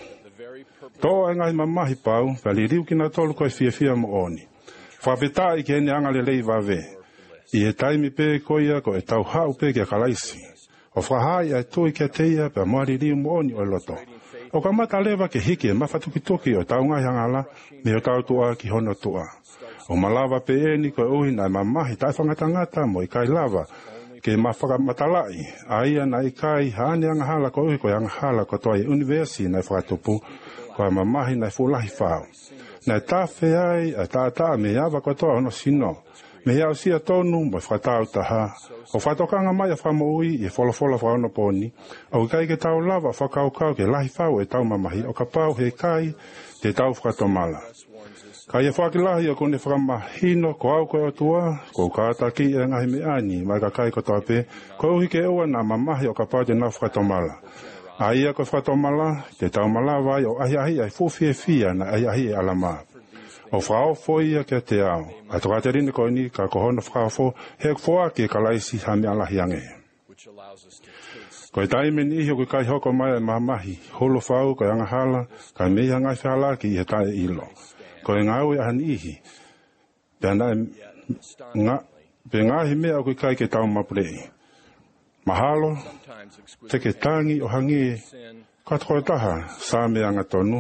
Toha e ngai mamahi pau, pali riu ki na tolu koe fia fia mo oni. Whapeta i ke ene anga le lei vave. I e taimi pe koia ko e tau hau pe ke kalaisi. O whahai ai tui ke teia pe moari riu mo oni o loto. O ka mata lewa ke hiki e mawhatukituki o tau ngai hangala, me o tau tua ki hono tua. O malawa pe eni koe uhi na mamahi tai whangatangata mo i kai lava, ke mawhaka matalai, a ia na i kai haane anga hala ko uhi ko anga hala ko toa i universi na i whakatupu, ko a mamahi na i fulahi whao. Na i tawhi ai, a tātaa me iawa ko toa hono sino, me iau sia tonu mo i whakatau taha, o whatokanga mai a whamoui i wholofola whaono poni, o i kai ke tau lava whakaukau ke lahi whao e tau mamahi, o ka pau he kai te tau whakatomala. Ka ia whakilahi o kone whakamahino ko au koe o tua, ko kātaki e ngahi me ani, mai ka kai ko toape, ko uhi ke ua na mamahi o ka pau te nau whakatomala. A ia ko whakatomala, te tau malawai o ahi ahi ai fuwhie fia na ahi ahi e alama. O whao foia ke te au, a toka te rine koe ni ka kohono whakafo, he kua ke kalaisi hame alahi ange. Koe taime ni iho koe kai hoko mai e mamahi, holo whau koe anga hala, kai mea ngai whihalaki i he tae ilo. Koe ngau e ahani ihi, pe ngahi mea koe kai ke tau mapurei. Mahalo, te ke tangi o hangi, katokoe taha, sa mea anga tonu.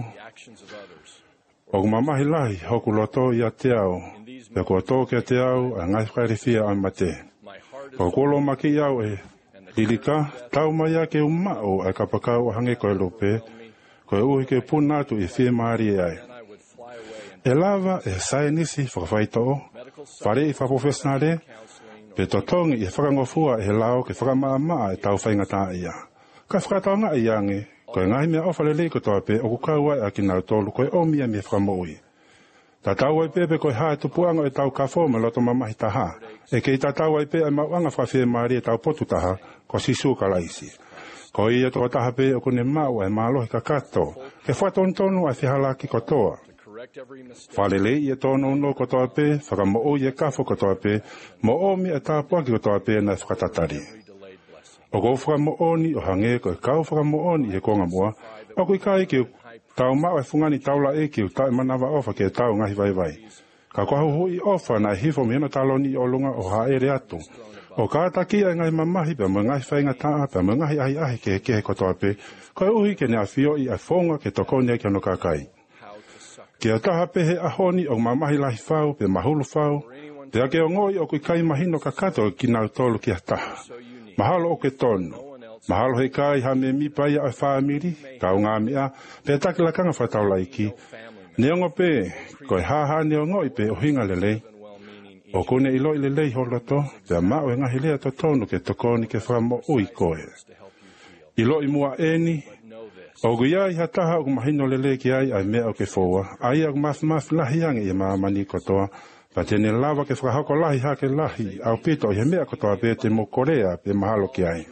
O mamahi lahi, hoku loto i a te au, pe kua tō ke te au, a ngai whairewhia ai mate. Ko kolo maki au e, lilika, tau mai a ke umao ai kapakau o hangi koe lope, koe uhi ke punatu i whia maari e ai. E lava e sae nisi whakawhaito o, whare i whapofesnare, pe totongi i whakangofua e lao ke whakamaa e tau whaingata ia. Ka whakataonga i ange, koe ngahi mea ofa lelei ko toa pe o kukau ai a ki nau tolu koe omia me whakamoui. Ta tau ai pepe koe hae tupuanga e tau kafo me loto mamahi taha, e kei ta tau ai pe ai mauanga whawhia maari e tau potu taha, ko sisu ka laisi. Ko ia toko taha pe o kone mau ai maalohi ka kato, ke whatontonu ai whihalaki ko toa. Whalele i e tono no ko toa pe, whakamo o i e kafo ko toa pe, mo omi e tāpuaki ko toa pe na whakatatari. O ko whakamo oni o hange ko e kau whakamo oni i e konga mua, o ko i kai ki tau mau e fungani taula e ki u tae manawa ofa ke tau ngahi vai vai. Ka koha hui ofa na hifo mihena taloni i olunga o haere atu. O ka atakia e ngai mamahi pe mo ngai whainga taa pe mo ngai ahi ahi ke kehe ko toa pe, ko e uhi ke ne a fio i a whonga ke tokone e ke ano kakai. Ke a taha pehe ahoni o mamahi lahi whau pe mahulu whau, te ake o ngoi o kui kai mahino ka kato ki nau tolu ki a taha. Mahalo o ke tono, mahalo hei kai ha me mi pai a whaamiri, ka o ngā mea, pe takila kanga whatau laiki. Neongo pe, koe haha neongo i pe o hinga lelei. O kone ilo i lelei holoto, pe a mao e ngahi lea to tonu ke tokoni ke whamo ui koe. Ilo i mua eni, o guia i hataha o mahino lele ki ai ai mea o ke foa, ai au maf maf lahi ange i maamani kotoa, pa tene lava ke whakahoko lahi hake lahi, au pito i he mea kotoa pe te mo korea pe mahalo ki ai.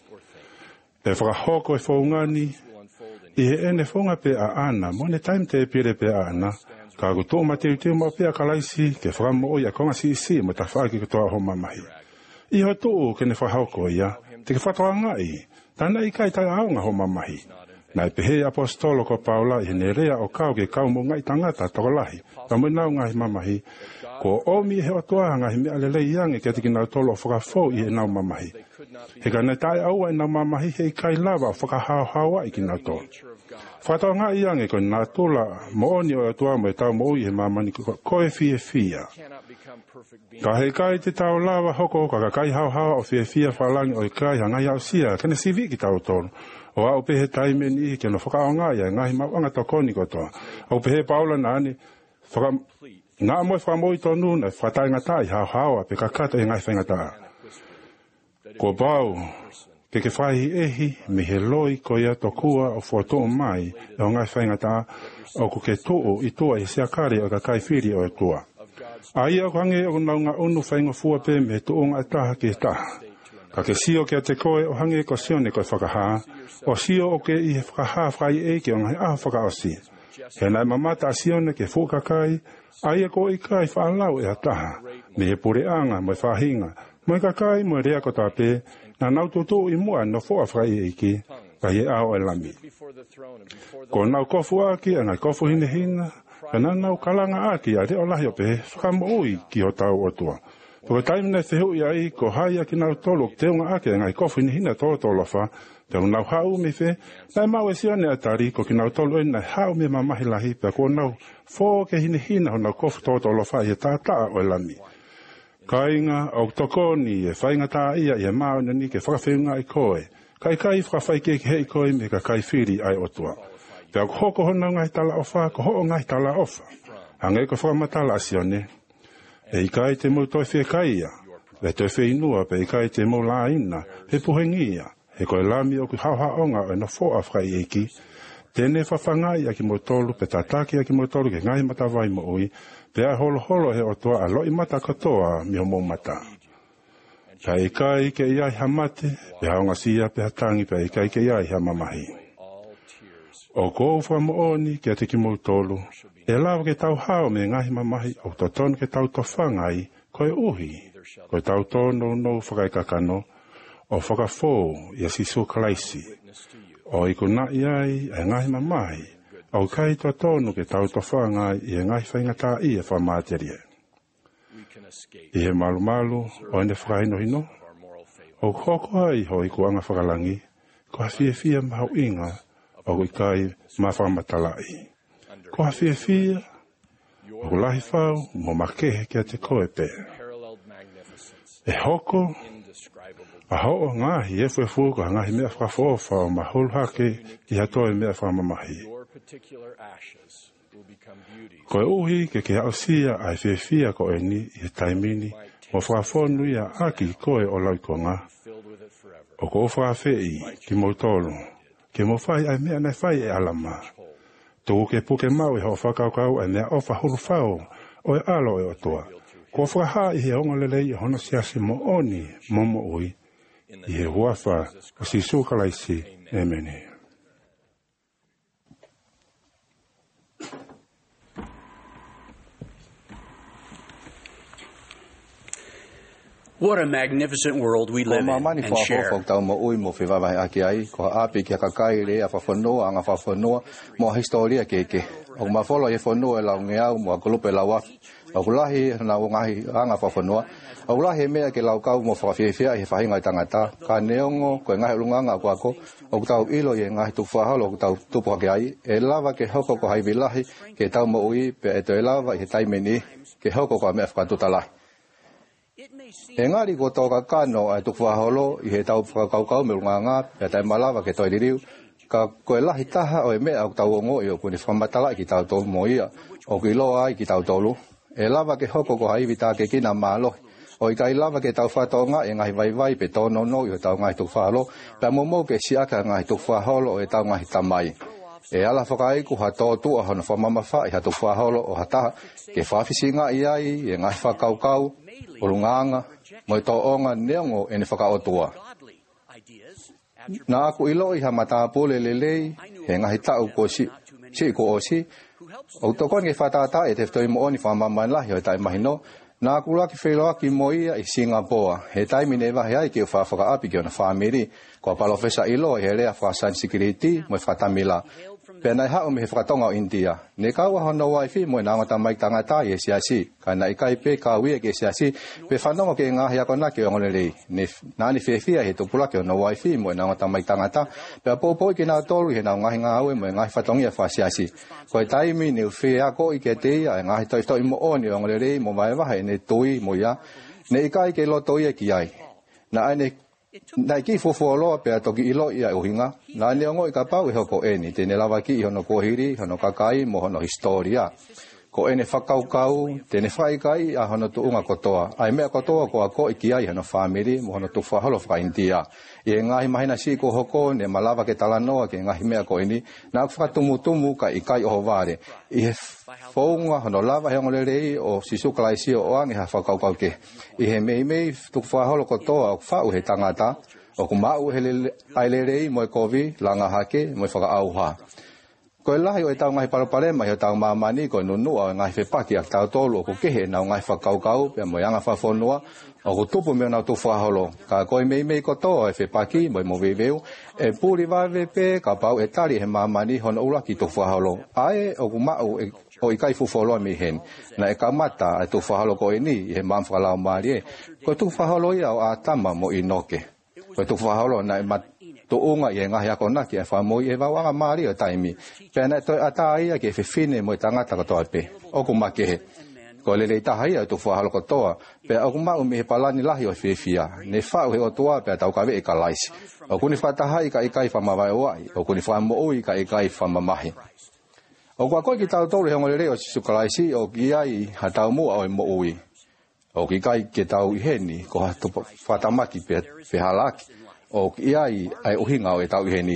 Pe whakahoko e whaungani, i he ene whaunga pe a ana, mone taim te pire pe a ana, ka kutu ma te uteo mo pe a kalaisi, ke whakamo o i a konga si isi mo ta whaaki kotoa ho mamahi. I ho tuu ke ne whahauko ia, te ke whatoanga i, tana i kai tai aonga ho mamahi. Nai pehe apostolo ko Paula i ne rea o kau ke kau mo ngai tangata tokolahi, ka mo nau ngai mamahi, ko omi he otua ngai me alele iange ke tiki nau tolo o whakafo i e nau mamahi. He ka ne tai aua i nau mamahi he kai lava o whakahao hawa i ki nau tolo. Whatau ngā iange ko nā tula mo oni o atua mo e tau mo ui he mamani ko e fie fia. Ka he kai te tau lava hoko ka ka kai hao hao o fie fia whalangi o i kai hangai au sia kene sivi ki tau tonu. O au pehe taimeni i ke no whakao ngā ia ngahi mauanga tokoni ko toa. Au pehe Paula nani ngā moe whamoi tonu na whatai ngatai hao hao a pe kakata e ngai whaingataa. Ko bau ke ke whaihi ehi me he loi ko ia tokua o whotoa mai e o ngai whaingata o ko ke too i tua i seakare o ka kai whiri o e tua. A ia o hange o naunga unu whainga fua pe me tuonga e taha ke taha. Ka ke sio ke te koe o hange ko sione koe whakaha, o sio o ke i he whakaha whai e ke o ngai aha whakaosi. He nai mamata a sione ke fukakai, a ia ko i kai whaalau e a taha, me he pureanga mo e whahinga, mo e kakai mo e rea ko tape, na nau tutu i mua no fua whai e ki, ka he ao e lami. Ko nau kofu aki, a ngai kofu hine hina, ka na nau kalanga aki a reo lahi o pe, whakamo ui ki o tau o tua. Ko taimina te hui ai, ko hai aki nau tolo, te unga ake, a ngai kofu hine hina tolo tolo wha, te nau hau me fe, nai mau e sione atari, ko ki nau tolo e nai hau me mamahi lahi, pe ko nau fo ke hine hina ho nau kofu tolo tolo wha, i tā taa o e lami. Kainga o tokoni e whainga tā ia i e mao nani ke whakawhiunga i koe. Kai kai whakawhaike ke hei koe me ka kai whiri ai otua. Pea ko hoko hona ngai tala ofa, ko ho ngai tala ofa. Hange ko whakamatala asione. E i kai te mau toi whea kai ia. E toi whea inua pe i kai te mau la ina. He puhengi ia. He koe lami o ki hauha onga o e no fo awhai eiki. Tene whawhangai a ki mo tolu pe tataki a ki mo tolu ke ngai matawai mo ui. Pea holo holo he o toa a loi mata katoa mi ho mou mata. Pea i kai ke iai hamate, pea honga sia pea tangi pea i kai ke iai hamamahi. O kou whamooni ke te ki mou tolu, e lawa ke tau hao me ngahi mamahi o totonu ke tau towhangai koe uhi, koe tau tono no whakai kakano, o whakafo i a sisu kalaisi, o i kuna iai e ngahi mamahi, au kai to tonu ke tau towhanga i e ngai whaingata i e whamāteria. I he malu malu o ene whakaino hino. O koko ai ho i kuanga whakalangi, ko hawhia fia mahau inga o i kai mawhamatalai. Ko hawhia fia o kulahi whau mo makehe kia te koe pe. E hoko a ho ngahi e fuefu ko ngahi mea whakawhofa o mahulu hake i hatoe mea whamamahi. Ko e uhi ke ke ausia ai whiawhia ko e ni i taimini mo whakawhonu ia aki koe o laukonga. O ko whakawhei ki mo tolu, ke mo whai ai mea nei whai e alama. Tuku ke puke mau e ho whakaukau ai mea ofa huru whao o e alo e otua. Ko whakaha i he onga lelei i hono siasi mo oni momo ui i he huafa o si sukalaisi. Amen. What a magnificent world we live in and share. Ko mo ui mo fe vai aki ai ko api ki ka kai le a fafono anga fafono mo historia ke ke o ma folo e fono e la ngea mo ko pe la wa o lahi na o ngai anga fafono o lahi me ke la ka mo fa fe fe e fa hinga tangata ka neongo ko ngai lunga ko ko o tau ilo ye ngai tu fa halo tau tu po ke ai e lava ke hoko ko hai bilahi ke tau mo ui pe e to lava e taimeni ke hoko ko me fa tu tala. E ngari ko toka kano ai tuku waholo i he tau whakaukau me runga ngā e tai malawa ke toi ririu ka koe lahi taha o e mea au tau ongo i o kuni whamatala ki tau tolu mo ia o ki loa ai ki tau tolu e lava ke hoko ko haiwi tā ke kina mālo o i kai lava ke tau whatonga e ngahi vai vai pe tono no i o tau ngahi tuku whaholo pe momo ke siaka ngahi tuku whaholo o e tau ngahi tamai e ala whakai ku ha tō tua hono whamamawha i ha tuku whaholo o ha taha ke whawhisi ngā iai e ngahi whakaukau o lunganga mo to onga neongo ene whakaotua. Na aku ilo i ha mata pole lelei he ngahi tau ko si si ko o si o to kon ke whatata e te toi mo oni whamamain lahi o tai mahino Nā kula ki wheloa ki moia i Singapore, he taimi ne wahi ai ki o whawhaka api ki o na whamiri, ko palofesa ilo i he lea whasan security mo i whatamila. Pēnei hao me he whakatonga o India. Ne kaua hono waifi mo i nangata mai tangata i e siasi. Ka na ikai pe ka uia ki e siasi. Pe whanonga ke ngahi ako na ki o ngone rei. Nāni whewhia he tupula ki o na waifi mo i nangata mai tangata. Pe a pōpō i ki nā tolu he nā ngahi ngā aue mo i ngahi whatongia wha siasi. Ko e taimi ni uwhea ko i ke te ia e ngahi toi toi mo o ni o ngone rei mo mai waha e ne tui mo ia. Ne ikai ke loto ia ki ai. Na aine Nai ki fofoloa pe toki ilo ia uhinga. Na ne ongo i ka pau e hoko eni. Tene lawa ki i hono kohiri, hono kakai, mo hono historia. Ko ene whakaukau, tene whaikai a hono tuunga kotoa. Ai mea kotoa ko a ko i ki ai hono whamiri, mo hono tu whaholo whakaintia. I e ngahi mahina si ko hoko, ne malawa ke talanoa ke ngahi mea ko ini. Nā whakatumu tumu ka i kai oho wāre. I he whaunga hono lava he ngole rei o sisukalai si o ange ha whakaukau ke. I he mei mei tu whaholo kotoa o whau he tangata. O ku mau he aile rei mo e kovi, langa hake, mo e whakaauha. Ko e lahi o e tau ngahi paraparema, o tau mamani, ko e nunua o ngahi whepaki a tau tolu o ku kehe na o ngahi whakaukau, pia mo i anga whawhonua, o ku tupu mea nau tu whaholo. Ka koe mei mei kotoa e whepaki, mo i mo veveu, e puri wawe pe, ka pau e tari he mamani, hono ula ki tu whaholo. Ae o ku mau e o i kai fufoloa mi hen. Na e kamata e tu whaholo ko e ni, i he mamwhalau maari e. Ko tu whaholo ia o a tama mo i noke. Ko tu whaholo na e mat to unga i ngahi ako naki e whamoi e wawanga maari o taimi. Pēnei toi ata ia ki e whiwhine mo i tangata katoa pe. Oku makehe. Ko lelei taha ia tu whahalo kotoa. Pea oku mau mi he palani lahi o whiwhia. Ne whau he o tua pea tau kawe e ka laisi. Oku ni whataha i ka ikai whamawai oai. Oku ni whamo ui ka ikai whamamahi. Oku a koe ki tau tolu he ngore reo sisukalaisi o ki ai ha tau mua o e mo ui. O ki kai ke tau i heni ko ha tupa whatamaki pe halaki. O ki ai ai uhinga o e tau i heni.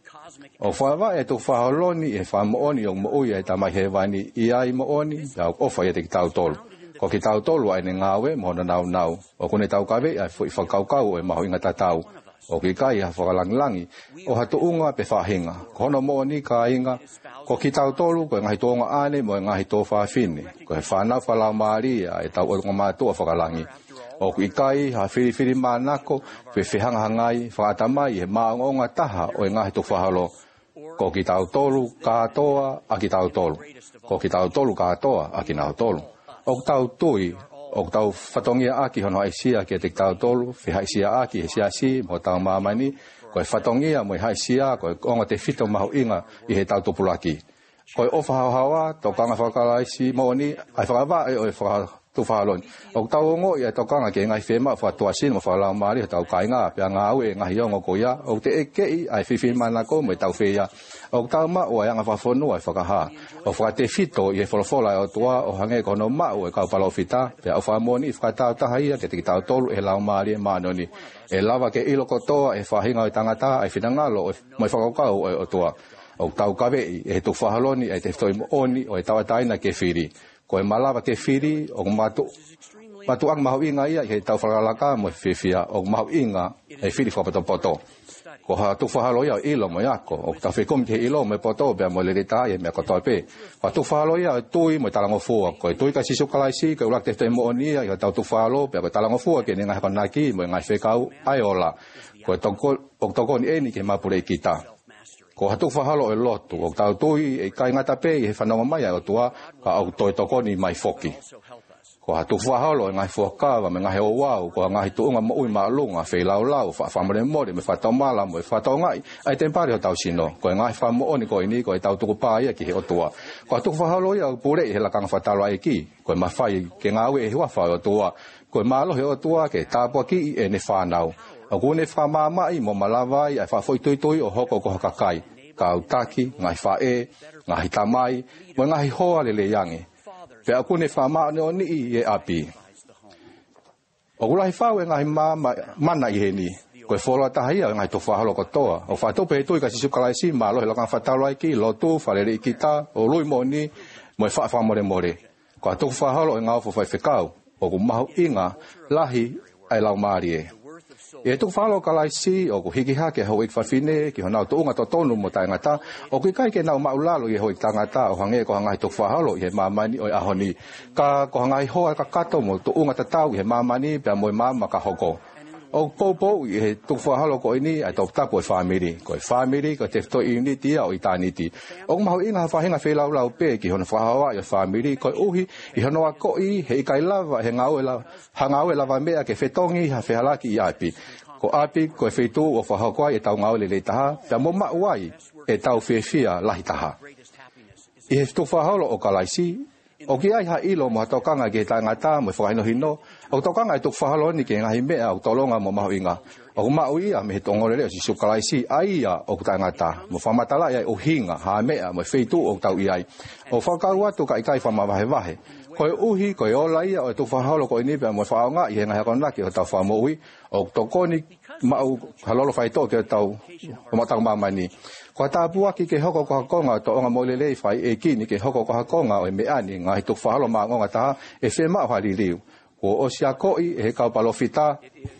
O whawa e tu whaholoni e whamooni o mo ui e tamai he wani i ai mooni au ofa e te ki tau tolu. Ko ki tau tolu ai ne ngawe mo hona nau nau. O kune tau kawe ai fui whakaukau e maho inga tatau. O ki kai ha whakalangilangi o hatu unga pe whahinga. Ko hono mooni ka inga. Ko ki tau tolu ko e ngahi tōnga ane mo e ngahi tō whawhine. Ko e whanau whalau maari e tau o ngā mātua whakalangi. O ku ikai ha whiri whiri mānako, whi whihanga hangai, whakatamai he maongonga taha o e ngahi tu whahalo. Ko ki tau tolu kātoa a ki tau tolu. Ko ki tau tolu kātoa a ki nau tolu. O ku tau tui, o ku tau whatongia aki hono haisia ki e te tau tolu, whi haisia aki he siasi mo tau mamani, ko e whatongia mo e haisia, ko e onga te whito mahu inga i he tau tupulaki. Ko e ofa hauhawa, tau kanga whakalaisi mo ni, ai whakawa e o e whakalaisi. Tu whalon. O tau ongo i a tokanga ke ngai whema whatua sino mo whalau maari tau kainga pia ngā aue ngahi ongo ko ia. O te eke i ai whiwhi manako mo i tau whea. O tau ma o ai anga whawhonua i whakaha. O whakate whito i e wholofola o tua o hange kono ma o e kau palau whita. Pia o whamoni i whakatau taha ia ke te ki tau tolu e lau maari e manoni. E lava ke ilo kotoa e whahinga o i tangata ai whinangalo mo i whakakau o tua. O tau kawe i e tu whahaloni e te whtoi mo oni o e tawataina ke whiri. Ko e malawa ke whiri, o matu, matu ang mahu inga ia, he tau whakalaka mo e whiwhia, o mahu inga e whiri whapato-poto. Ko ha tu whahalo ia ilo mo iako, o tau whikum te ilo mo e poto, bea mo le rita e mea kotoa pe. Ko tu whahalo ia e tui mo e talango fua, ko e tui ka sisukalaisi, ko e ulak te te mo onia, i tau tu whahalo, bea ko e talango fua, ke ne ngai hakanaki, mo e ngai whekau, ai ola. Ko e toko ni eni ke mapure i kita. Ko hatu whahalo e lotu, o tau tui e kai ngata pe i he whanonga mai o tua, ka au toi toko ni mai foki. Ko hatu whahalo e ngai fuakawa, me ngahe o wau, ko ngahi tuunga mo ui maalunga, whei lau lau, whamore mori, me whatau mala, mo e whatau ngai, ai tempari o tau sino, ko e ngahi whamo oni ko ini, ko e tau tuku pā ia ki he o tua. Ko hatu whahalo ia pure i he lakanga whatalo ai ki, ko e mawhai ke ngā ue e hiwawhai o tua, ko e malo he o tua, ke tāpua ki e ne whanau. O kune whamamai mo malawai ai whawhoi tui tui o hoko ko hakakai. Ka utaki, ngai whae, ngai tamai, mo ngai hoa le le yangi. Pe a kune whamau ne o ni i e api. O kulahi whau e ngai mana i he ni. Ko e wholoa tahia ngai to whahalo kotoa. O whatope e tui ka sisukalaisi ma lohe lokang whatalo ai ki, lotu, whalere i kita, o lui mo ni, mo e wha more more. Ko a tuku whahalo e ngau whawhai whekau. O ku mahu inga, lahi ai lau maari e. E tu falo kalaisi o ko hiki hake ho ik fafine ki hona to nga to tonu mo ta ngata o ki kai ke na maulalo ye ho tangata o hange ko hanga to fahalo ye mamani o ahoni ka ko hanga ho ka kato mo to nga tau ye mamani pe mo mama ka hoko o popo ye to fahalo ko ini a to tapo family ko family ko te to ini ti o itaniti o ma ho inga fa hinga fe lau lau pe ki hona fahawa ye family ko uhi i hona ko i he kai lava he ngau la hanga o lava me ke fetongi ha fe halaki ya pi ko api ko feitu o fa hakwa e tau ngau le le taha pe mo ma wai e tau fe fia lahi taha e to fa halo o kalaisi o ki ai ha ilo mo to kanga ge ta ngata mo fa no hino o to kanga to fa halo ni ke ngai me o to longa mo ma inga o ma ui a me to ngore le si su kalaisi ai a o ta ngata mo fa matala ya o hinga ha me mo feitu o tau i o fa ka wa to kai kai fa ma vahe vahe ko uhi ko ola ia o to fa halo ko ni pe mo fa nga i nga ko na ki o ta fa mo ui o to koni ma u halolo fa to ke tau o ma tang mama ni ko ta bua ki ke hoko ko ko nga to nga mo le le fa e ki ni ke hoko ko ko nga o me ani nga to fa halo ma nga ta e fe ma ha li liu ko o sia ko i e ka palo fita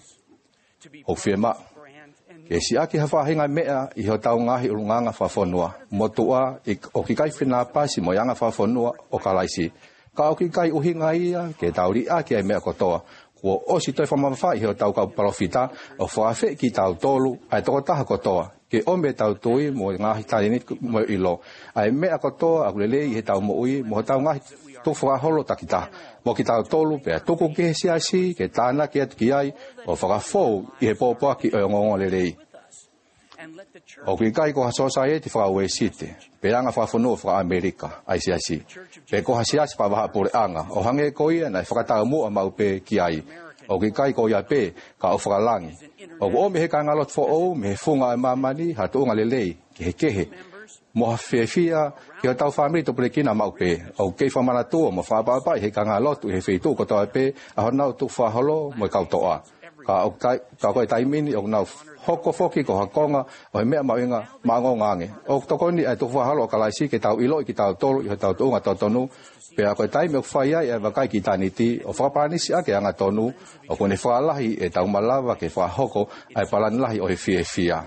o fe ma e si aki ha fa hinga me i ho tau nga hi ulunga nga fa fonua mo tua o ki kai fina pa si mo yanga fa fonua o kalaisi ka o ki kai uhi ngai ia ke tauri a ke me ko toa ko o si toi fa ma fa i ho tau ka profita o fa fe ki tau tolu ai to ta ko toa ke o me tau toi mo nga hi tai ni mo ilo ai me ko toa a le i tau mo ui mo tau nga to fa holo takita mo ki tau tolu pe to ko ke si asi ke tana ke ki ai o fa fo i po po ki o ngo le le o ki kai ko society fa we city pe anga fa fono fa America ai si asi pe ko hasia pa ba por anga o hange ko ia na fa ta mo ma pe ki ai o ki kai ko ia pe ka o fa langi o o me ka ngalot fo o me funga ma mani ha to ngale le ke ke he mo fe fia ki ta family to prekina ma pe o ke fa mana to mo fa ba ba he ka ngalot he fe to ko to pe a na to fa holo mo ka to a ka o kai ka ko tai mini o na hoko foki ko hakonga o me ma inga mango ngange o to ko ni to fa halo kala si ke tau ilo ki tau tolu i tau tunga to tonu pe a ko tai me fa ia e va kai ki taniti o fa pa ni si a ke anga tonu o ko ne fa lahi e tau malava ke fa hoko ai pala lahi o fie fia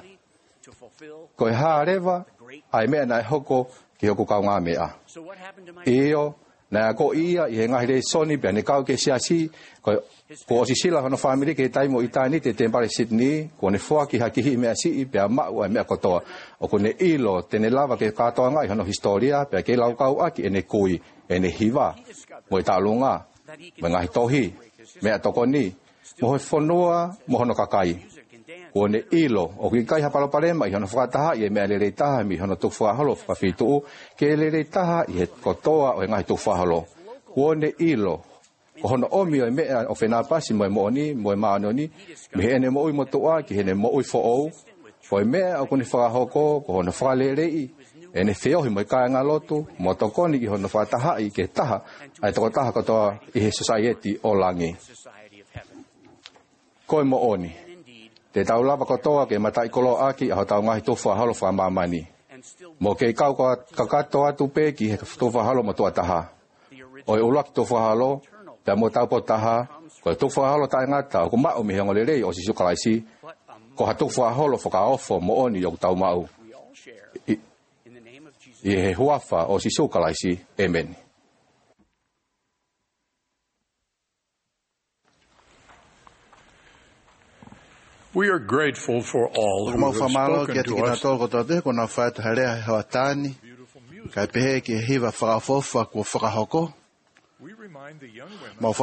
ko ha reva ai me na hoko ki hoko ka nga me a io na ko ia i nga hire soni pe ne ka ke si asi ko ko si sila no family ke tai mo itani te tempare Sydney ko ne fo ki haki me asi pe ma o me ko to o ko ne ilo te ne lava ke ka to nga i no historia pe ke lau kau aki ene kui ene hiva mo ta lunga me nga tohi me to ko ni mo fonua mo no kakai ko ne ilo o ki kai ha palo pare mai no fa ta ye me le le ta mi no to fa holo fa fitu ke le le ta ye ko to o nga to fa holo ko ne ilo ko no omi o me o fena pasi mo mo ni mo ma no ni me ene mo mo to a ki ene mo fo o fo me o ko ni fa hoko ko no fa le le i ene feo hi mo ka nga lotu mo to ko ni ho no fa ta ha i ke ta ai to ta ko to i society o langi ko mo oni te tau lava kotoa ke matai kolo aki a tau ngahi tofa halo fa mamani mo ke kau ko kakato atu pe ki tofa halo mo taha o ulak tofa halo ta mo tau potaha ko tofa halo ta ngata ko ma o mi ngole le o si su kalaisi ko ha tofa halo fo ka ofo mo oni yo tau mau i he huafa o si su kalaisi amen. We are grateful for all who have spoken to us. We remind the young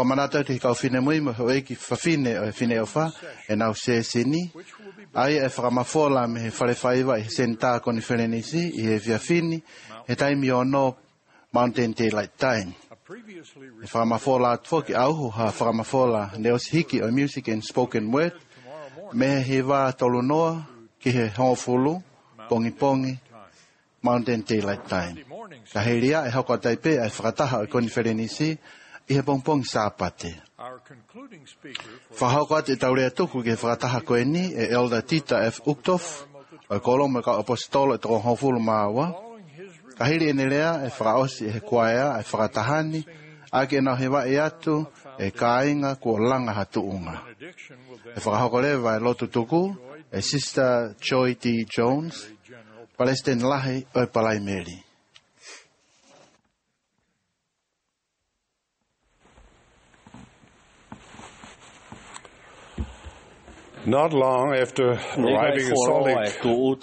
women Mountain Daylight Time. Whakamafola tfoki auhu ha whakamafola neos hiki o music and spoken word. Me he wā tolu noa ki he hongofulu, pongi pongi, Mountain Daylight Time. Ka he ria e hoko taipe ai whakataha o konferenisi i he pongpong sāpate. Whahoko ate taurea tuku ke whakataha koe ni e Elder Tita F. Uktof o koloma ka apostolo e toko hongofulu maawa. Ka hiri ene rea e whakaosi e he kuaea e whakatahani ake nau he wa e atu e kāinga kua langa hatu unga. E whakahoko lewa e lotu tuku, e Sister Joy D. Jones, Palestine lahi o e Palai Mary. Not long after arriving in Salt Lake,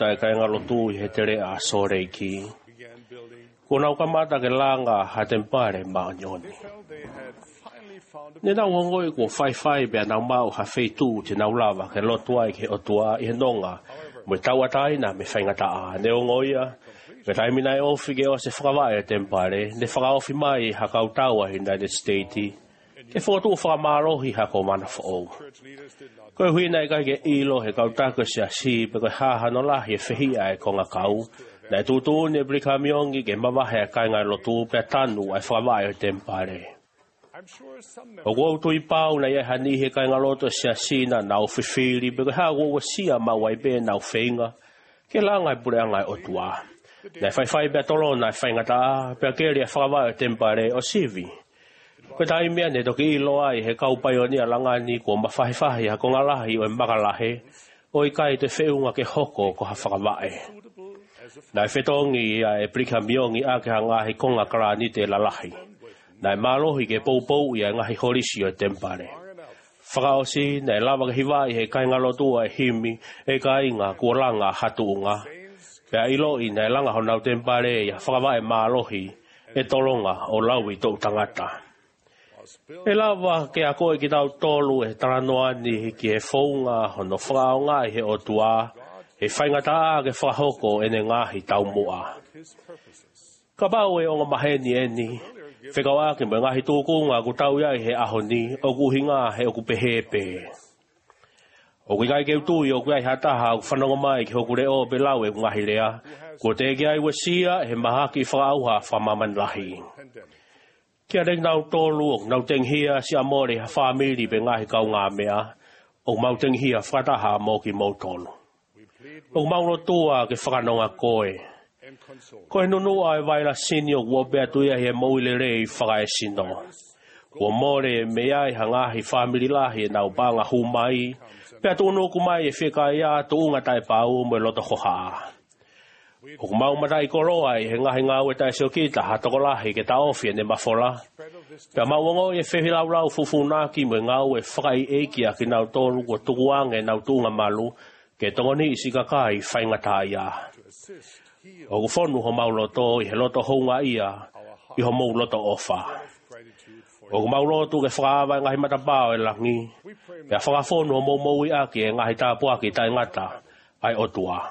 kuna ukamata ke langa hatempare maanyoni ne na wongo i ko fai fai be na mau ha feitu te na ulava ke lotua ke otua i nonga mo tawatai na me fainga ta ne ongoia ke taimina e ofi ke o se whakawai e tempare ne whakaofi mai ha kautaua i United States ke whakatu whakamarohi ha ko mana whao koe hui nei kai ke ilo he kautako se asi pe koe haha no lahi e whihia e konga kau na tutu ne brika miongi ke mawahe kai ngai lotu pe tanu ai whawai o tempare. O wau tui pau na ia hani he kai ngai lotu sia sina na o whiwhiri pe ha wau sia mawai be na o whenga ke langai pure angai o tua. Na whai whai pe tolo na whainga ta pe keri e whawai o tempare o sivi. Ko tai mea ne toki ilo ai he kaupai o ni alangani ko mawhahi whahi ha ko ngalahi o e makalahe o i kai te whiunga ke hoko ko ha whakawai. Nai whetongi a e prika miongi a ke hanga he konga karani te lalahi. Nai malohi ke poupou i a ngahi horisi o tempare. Whakaosi, nai lava ke hiwai he kainga lotua e himi e kainga kua langa hatuunga. Pea ilo i nai langa honau tempare i a whakawai malohi e tolonga o laui tau tangata. E lava ke a koe ki tau tolu e taranoani ki e whaunga hono whakaonga i he o tua. E whaingata ke whahoko e ne ngahi tau mua. Ka pau e o ngā maheni eni, whekau ake me ngahi tūkunga ku tau iai he ahoni, o kuhinga he o kupehepe. O kui kai keu tui o kui hataha o whanonga mai ki hoku reo pe lau e ngahi rea, ko te ki ai wasia he mahaki whakauha whamaman lahi. Kia reng nau tōlu o nau tenghia si amore ha whamiri pe ngahi kau ngā mea, o mau tenghia whataha mō ki mō tōlu. O mauro tua ke whakanonga koe. Koe nunu ai waira sini o kua bea tuia he mauile rei whaka e sino. Kua more me ai hangahi whamiri lahi e nau banga humai. Pea tunu kumai e whika ia tu unga tai pau mo e loto hoha. O kumau matai koroa i he ngahi ngau e tai seo kita hatoko lahi ke ta ofi e ne mafola. Pea mauongo e whehi lau lau fufunaki mo e ngau e whaka i eiki a ki nau tolu kua tukuange nau tunga malu. Ke tongoni isi kakai whaingata ia. O kufonu ho mauloto i he loto hounga ia i ho mou loto ofa. O kumaulotu ke whakawa ngahi matapao e langi. Pea whakafonu ho mou mou i aki e ngahi tāpuaki tai ngata ai otua.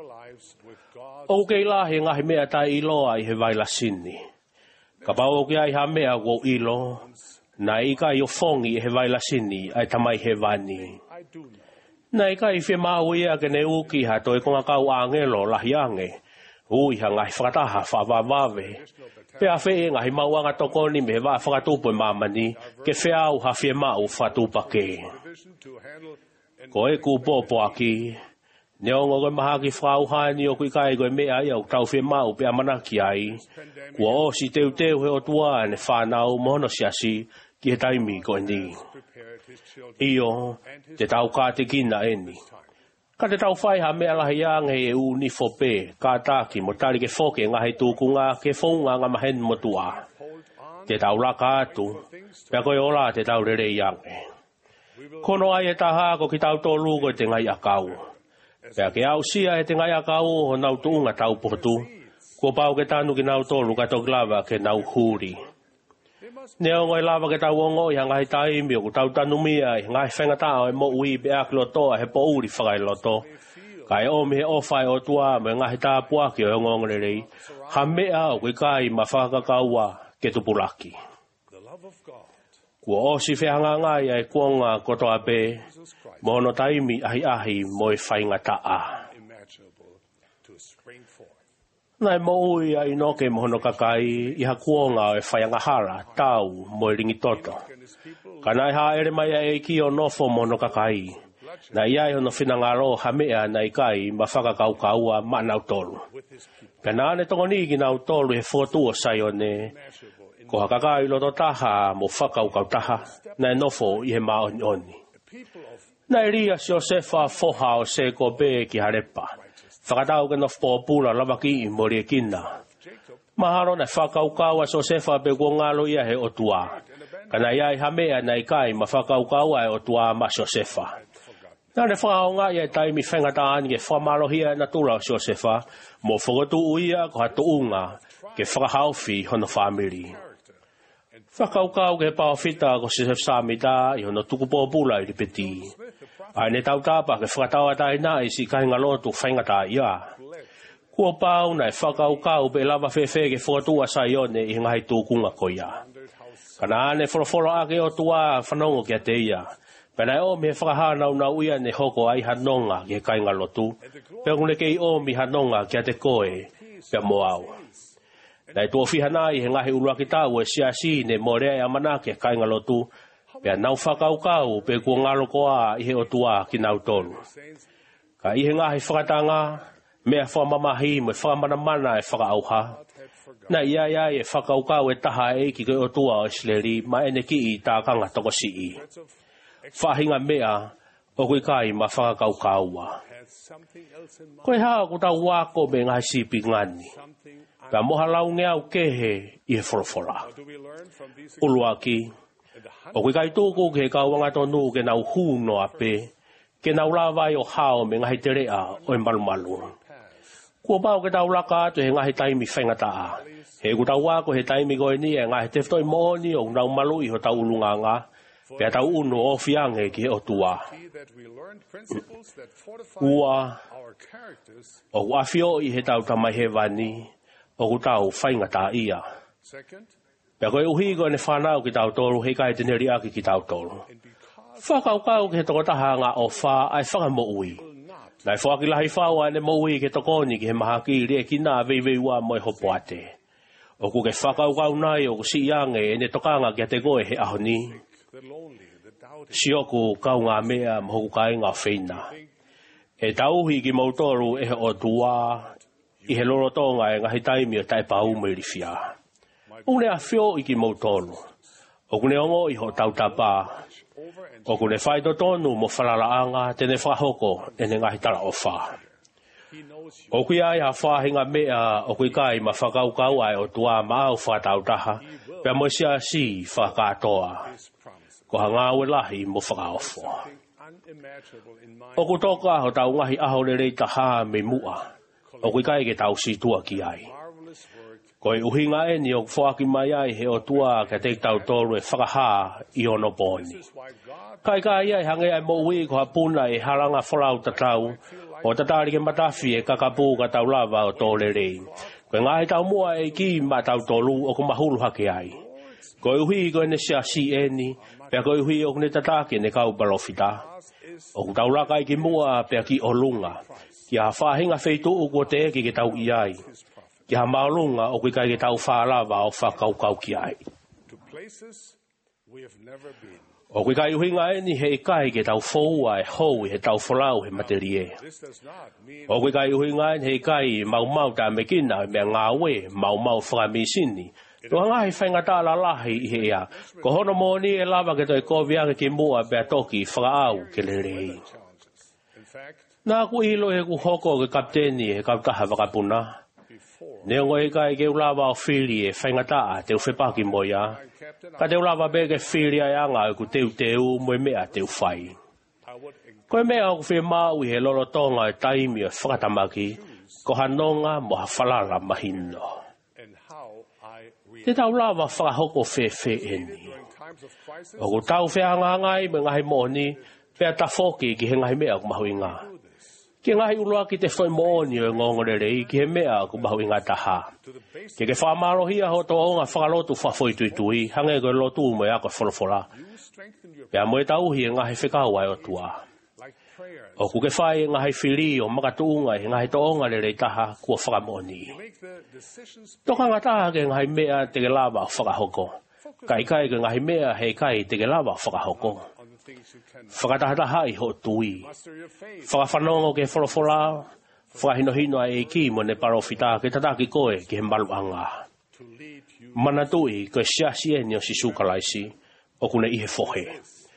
O kei lahi ngahi mea tai iloa i he waila sini. Ka pau ke ai ha mea wo ilo. Na ika i o fongi i he waila sini ai tamai he vani. Nei kai whi mau ia ke ne uki ha toi konga kau angelo lahi ange. Ui ha ngai whakataha whawawave. Pea whi e ngahi mauanga tokoni me wa whakatupu e mamani ke whiau ha whi mau whatupake. Ko e ku popo aki. Ne ongo koe maha ki whauhani o kui kai koe mea ia o tau whi mau pea manaki ai. Kua osi teu teu he o tua ne whanau mono siasi ki he taimi koe ni. Iyo, te tau kā te kina eni. Ka te tau whai ha mea lahi ange e u ni fope, ka tāki mo tari ke whoke ngahi tūkunga ke whaunga ngā mahen mo tua. Te tau raka atu, pea koe ola te tau rere iange. Kono ai e taha ko ki tau tōlu ko te ngai akau. Pea ke au sia e te ngai akau ho nau tuunga tau potu, ko pau ke tanu ki nau tōlu ka tau lava ke nau huri. Neo ngoi lava ke tau ongo i hangahi taimi o ku tau tanumia i ngai whengata o e mo ui be aki loto a he po uri whakai loto. Kai o mihe ofai o tua me ngahi tā puaki o e ngongorerei. Ha mea o kui kai ma whakakaua ke tupulaki. Kua osi whehanga ngai ai kuonga kotoa be. Mono taimi ahi ahi mo e whaingata a. Nai mo ui a inoke mohono kakai i ha kuonga o e whaiangahara tau mo e ringi toto. Ka nai ha ere mai a e ki o nofo mohono kakai. Na iai hono whinangaro ha mea nai kai ma whakakau kaua ma nau tolu. Ka nane tongoni ki nau tolu he whotua sai o ne. Ko ha kakai loto taha mo whakau kau taha. Nai nofo i he maoni oni. Na iria si o se wha foha o se ko be ki harepa. Whakatau ke no whopula lawaki i mori e kina. Maharo na whakaukaua so se wha be ko ngalo ia he o tua. Kana ia i hamea na i kai ma whakaukaua e o tua ma so se wha. Nā ne whakaonga ia taimi whengata ani ke whamalohia na tula o si o se wha. Mo whakatu uia ko hatu unga ke whakahauwhi hono whamiri. Whakaukau ke pāwhita ko se samita i hono tukupōpula i ripeti. Ai ne tautapa ke whakatawa tai nā i si kahinga lotu whaingata ia. Kua pāu nei whakaukau pe lava whewhe ke whakatua sai one i ngai tūkunga ko ia. Kana ane wholofolo ake o tua whanongo kia te ia. Pena o me whakahana una uia ne hoko ai hanonga ke kahinga lotu. Pea kune kei o mi hanonga kia te koe pea moau. Nei tō whihana i he ngahi urua ki tāu e siasi ne morea e amana ke kainga lotu, pia nau whakaukau pe kua ngalo koa i he otua ki nau tolu. Ka i he ngahi whakatanga, mea whamamahi me whakamanamana e whakaauha. Na ia ia e whakaukau e taha e ki ke otua o Isleri, ma ene ki i tā kanga toko si i. Whahinga mea, o kui kai ma whakaukaua. Koe haa ku tau wako me ngahi sipi ngani. Pea moha lau ngeau kehe i he whorofora. Uluaki, o kui kai tūku ke kauanga tonu ke nau hūno ape, ke nau lawai o hao me ngahi te rea o e malumalu. Kua pau ke tau laka atu he ngahi taimi whaingataa. He ku tau wako he taimi koe ni e ngahi te whtoi moni o nau malu i ho tau ulunganga, pea tau unu o fiange ki he o tua. Ua, o wafio i he tau tamai he vani, o ku tau whaingata ia. Pea koe uhi koe ne whanau ki tau toru, hei kai teneri aki ki tau toru. Whakaukau ki he tokotaha ngā o wha ai whakamo ui. Nai whaki lahi whaua ne mo ui ke tokoni ki he mahaki rea ki nā veivei ua moi hopo ate. O ku ke whakaukau nai o ku si iange e ne tokanga ki a te goe he ahoni. Si oku kau ngā mea mohoku kai ngā wheina. E tauhi ki mautoru e he o tua, i he lorotonga e ngahi taimi o tai pau me rifia. Une a whio i ki mautoru. O kune ongo i ho tautapa. O kune whaito tonu mo whalalaanga tene whahoko e ne ngahi tala o wha. O kui ai ha whahinga mea o kui kai ma whakaukau ai o tua maau whatautaha pea mo sia si whakatoa. Ko ha ngā ue lahi mo whakaofo. O ku toka ho tau ngahi aho le reita haa me mua. O kui kai ke tau si tua ki ai. Ko e uhinga e ni o whaaki mai ai he o tua ka te tau toru e whakaha i ono poni. Kai kai ai hange ai mo ui ko hapuna e haranga whalau tatau o tatari ke matafi e kakapu ka tau lava o tole rei. Ko e ngahi tau mua e ki ma tau tolu o ku mahulu hake ai. Ko e uhi ko e ne sia si e ni pea ko e uhi o kune tatake ne kau balofita. O ku tau laka i ki mua pea ki o lunga. Ki ha whahinga feitu u ko te eki ke tau i ai. Ki ha maulunga o kui kai ke tau whālawa o whakaukau ki ai. O kui kai uhinga e ni he kai ke tau whoua e hou he tau wholau he materie. O kui kai uhinga e ni he kai mau mau ta me kina me ngā we mau mau whakamisini. Tua ngahi whaingata la lahi i he ea. Ko hono mōni e lava ke toi kōwianga ki mua bea toki whakaau ke le rei. Nā ku ilo he ku hoko ke kapteni he kaptaha wakapuna. Neo ngoi kai ke ulawa o whiri e whaingata a te uwhepaki moia. Ka te ulawa be ke whiri ai anga e ku teu teu moe mea teu whai. Koe mea o ku whi mau i he lolo tonga e taimi o whakatamaki, ko hanonga mo ha whalala mahino. Te tau lawa whakahoko whe whe eni. O ku tau whianga ngai me ngahi moni, pea ta whoki ki he ngahi mea ku mahu inga. Ki ngahi uloa ki te whai mōni o ngongore rei ki he mea ku mahu inga taha. Ki ke whamarohia ho tō onga whakalotu whawhoi tui tui, hange koe lotu mo e ako wholofora. Pea mo e tauhi e ngahi whekau ai o tua. O ku ke whai e ngahi whiri o makatuunga e ngahi tō onga rei taha kua whakamoni. Toka ngataha ke ngahi mea te ke lawa whakahoko. Kai kai ke ngahi mea hei kai te ke lawa whakahoko. Whakatahataha i ho tui. Whakawhanongo ke wholofora, whakahinohino a e ki mo ne parofita ke tataki koe ki he maluanga. Manatui koe siasi e ni o si sukalaisi, o kune i he fohe.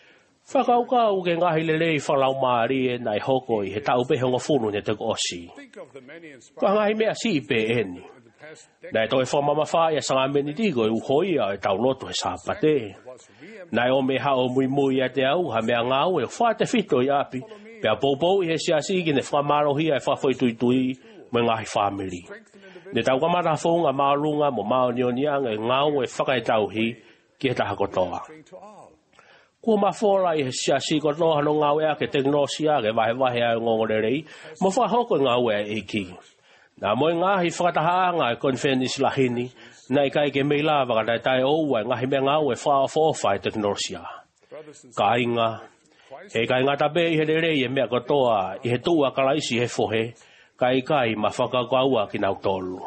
Whakaukau ke ngahi lelei whalau maari e nai hoko i he tau pe honga whunu ne tuku osi. Ka ngahi mea si pe eni. Nai toi whamama whaia sanga meni tigo e uhoi a e tau loto he sāpate. Nai o me hao mui mui a te au ha mea ngau e whate fito i api. Pea poupou i he siasi ki ne whamarohi e whawhoi tui tui me ngahi whamiri. Ne tau kamata whunga maarunga mo maonionianga e ngau e whakai tauhi ki he taha kotoa. Kua mawhora i he siasi kotoa no ngau ea ke teknosia ke wahe wahe a ngongorerei mo whahoko ngau ea e ki. Nā moe ngahi whakatahaanga e konfenis lahini nai kai ke meila waka tai oua e ngahi mea ngau e whaa whawha e teknosia. Ka inga, he kai ngata be i he rei e mea kotoa i he tua kalaisi he fohe kai kai ma whakakaua ki nau tolu.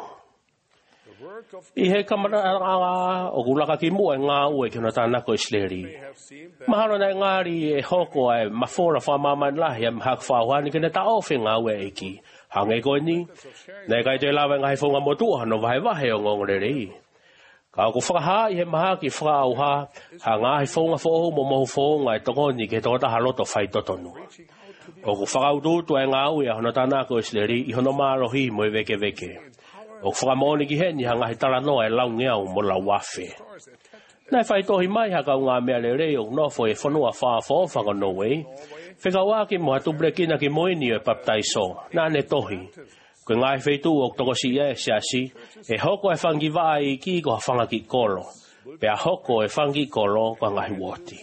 I he kamaranga o kulaka ki mua e ngā ue ki no tānako isleri. Mahalo nei ngāri e hoko e mawhora whamama lahi e mhak whauhani ki ne ta ofe ngā ue e ki. Hange koe ni, nei kai te lawa ngai whunga motua no wahe wahe o ngongorerei. Ka ku whakaha i he maha ki whakauha, ha ngāhi whunga whoho mo mohu whunga e tokoni ke tokota haloto whai totonu. O ku whakaututu e ngā ue a hono tānako isleri i hono mārohi mo e veke veke. O whakamoni ki heni ha ngahi taranoa e lau ngeau mo lau wafe. Nai whai tohi mai ha kau ngā mea le rei o nofo e whanua whaafo whaka noe. Whika waki mo hatu brekina ki moini e paptaiso. Nā ne tohi. Koe ngai whaitu o tokosi e siasi. E hoko e whangi vai ki ko ha whanga ki kolo. Pea hoko e whangi kolo ko ngahi woti.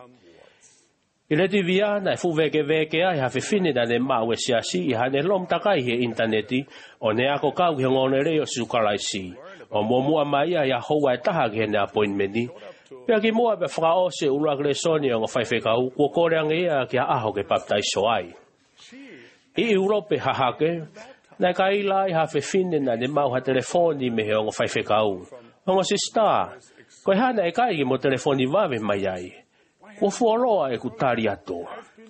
I reti via na e fu veke veke ai ha whiwhine na ne mau e siasi i hane lom takai he interneti o ne ako kau ki ngone reo sukalaisi. O mua mai ai a hoa e taha ki hene appointmenti. Pea ki mua pe whaka ose ura kre soni o ngawhai kau kua koreang ea ki a aho ke paptaiso ai. I Europe hahake, na ka ila i ha whiwhine na ne mau ha telefoni me he o ngawhai kau. O ngā sista, koe hana e kai ki mo telefoni wawe mai ai. Kua fualoa e ku tari ato.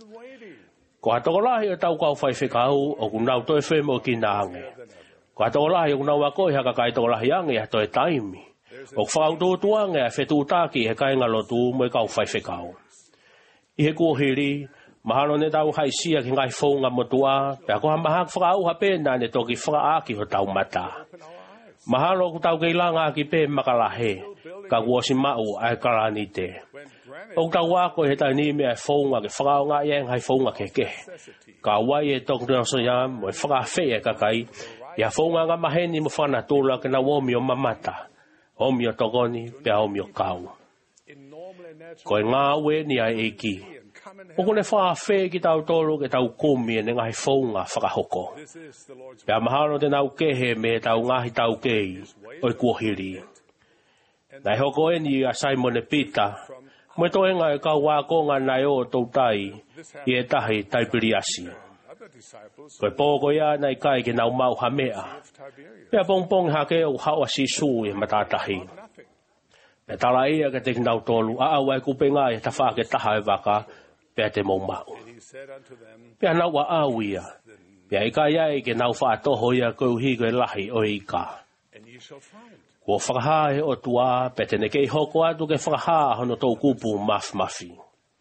Ko hatokolahi o tau kau whai whekau o ku nau toi whemo ki nānge. Ko hatokolahi o ku nau ako i haka kai tokolahi ange a toi taimi. O ku whakaututu ange a whetu tāki he kai ngalotu mo i kau whai whekau. I he kuahiri, mahalo ne tau haisia ki ngai whaunga motua, pea ko ha mahak whakau ha pēna ne toki whakaaki ho tau mata. Mahalo ku tau keilanga ki pē makalahe, ka kuosi mau ai karanite. O tau wako he tau ni mea whaunga ke whakao ngā ieng hai whaunga ke ke. Ka wai e toku tena so ia mo e whakawhi e kakai. Ia whaunga ngā maheni mo whana tūla ke na womi o mamata. Omi o tokoni, pia omi o kau. Ko e ngā ue ni ai e ki. O kone whakawhi ki tau tolu ke tau kumi e ne ngai whaunga whakahoko. Pia mahalo te nau kehe me tau ngahi tau kei o i kuahiri. Nai hoko e ni a Simon e Peter. Mo toi nga e kau wako ngā nai o tau tai i e tahi taipiriasi. Koe pōko ia nai kai ke nau mau ha mea. Pea pongpong hake o hawa sisu e matatahi. Pea tala ia ke te nau tolu a au ai kupe ngā e tawha ke taha e waka pea te mau mau. Pea nau a au ia. Pea i kai ai ke nau wha toho ia koe uhi koe lahi o i ka. Ko whakahae o tua, pe tene kei hoko atu ke whakahaa hono tau kupu maf mafi.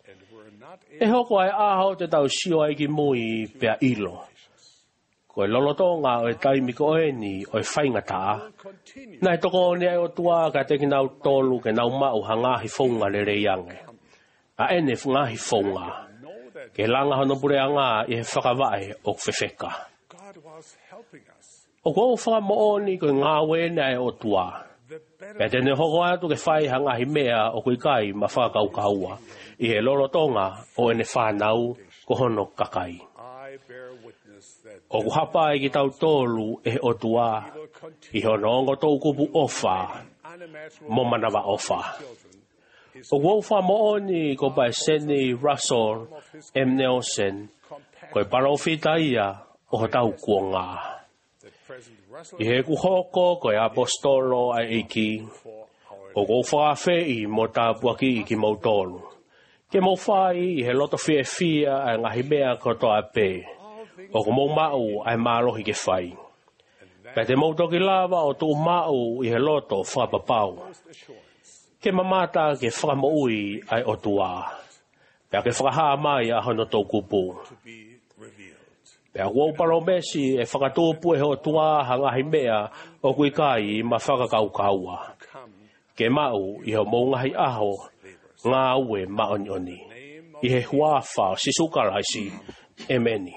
E hoko ai aho te tau sio ai ki mui pea ilo. Ko e lolotonga o e taimi ko eni o e whaingata. Nai toko ni ai o tua ka teki nau tolu ke nau mau ha ngahi whaunga le reiange. A ene ngahi whaunga. Ke langa hono pureanga i he whakawai o kwhewheka. O ko whaka mooni koe ngā wene ai o tua. Pea tene hoko atu ke whai hangahi mea o koe kai ma whakau kaua. I he lorotonga o ene whanau ko hono kakai. O ku hapa i ki tau tolu e o tua. I hono ongo tau kupu ofa. Mo manawa ofa. O ku wha mooni ko pai Seni Russell M. Nelson. Koe parofita ia o tau kuonga. I he ku hoko ko e apostolo ai iki. O ko whawhi i mo tāpuaki i ki mautolu. Ke mo whai i he loto fia fia ai ngahi mea koto a pē. O ko mo mau ai mālohi ke whai. Pea te mautoki lava o tū mau i he loto whapapau. Ke mamata ke whakamoui ai o tuā. Pea ke whakaha mai a hono tō kupu. Pea wau paro mesi e whakatōpu e ho tua hangahi mea o kui kai ma whakakaukaua. Ke mau i ho maungahi aho ngā ue maonioni. I he huafa sisukaraisi emeni.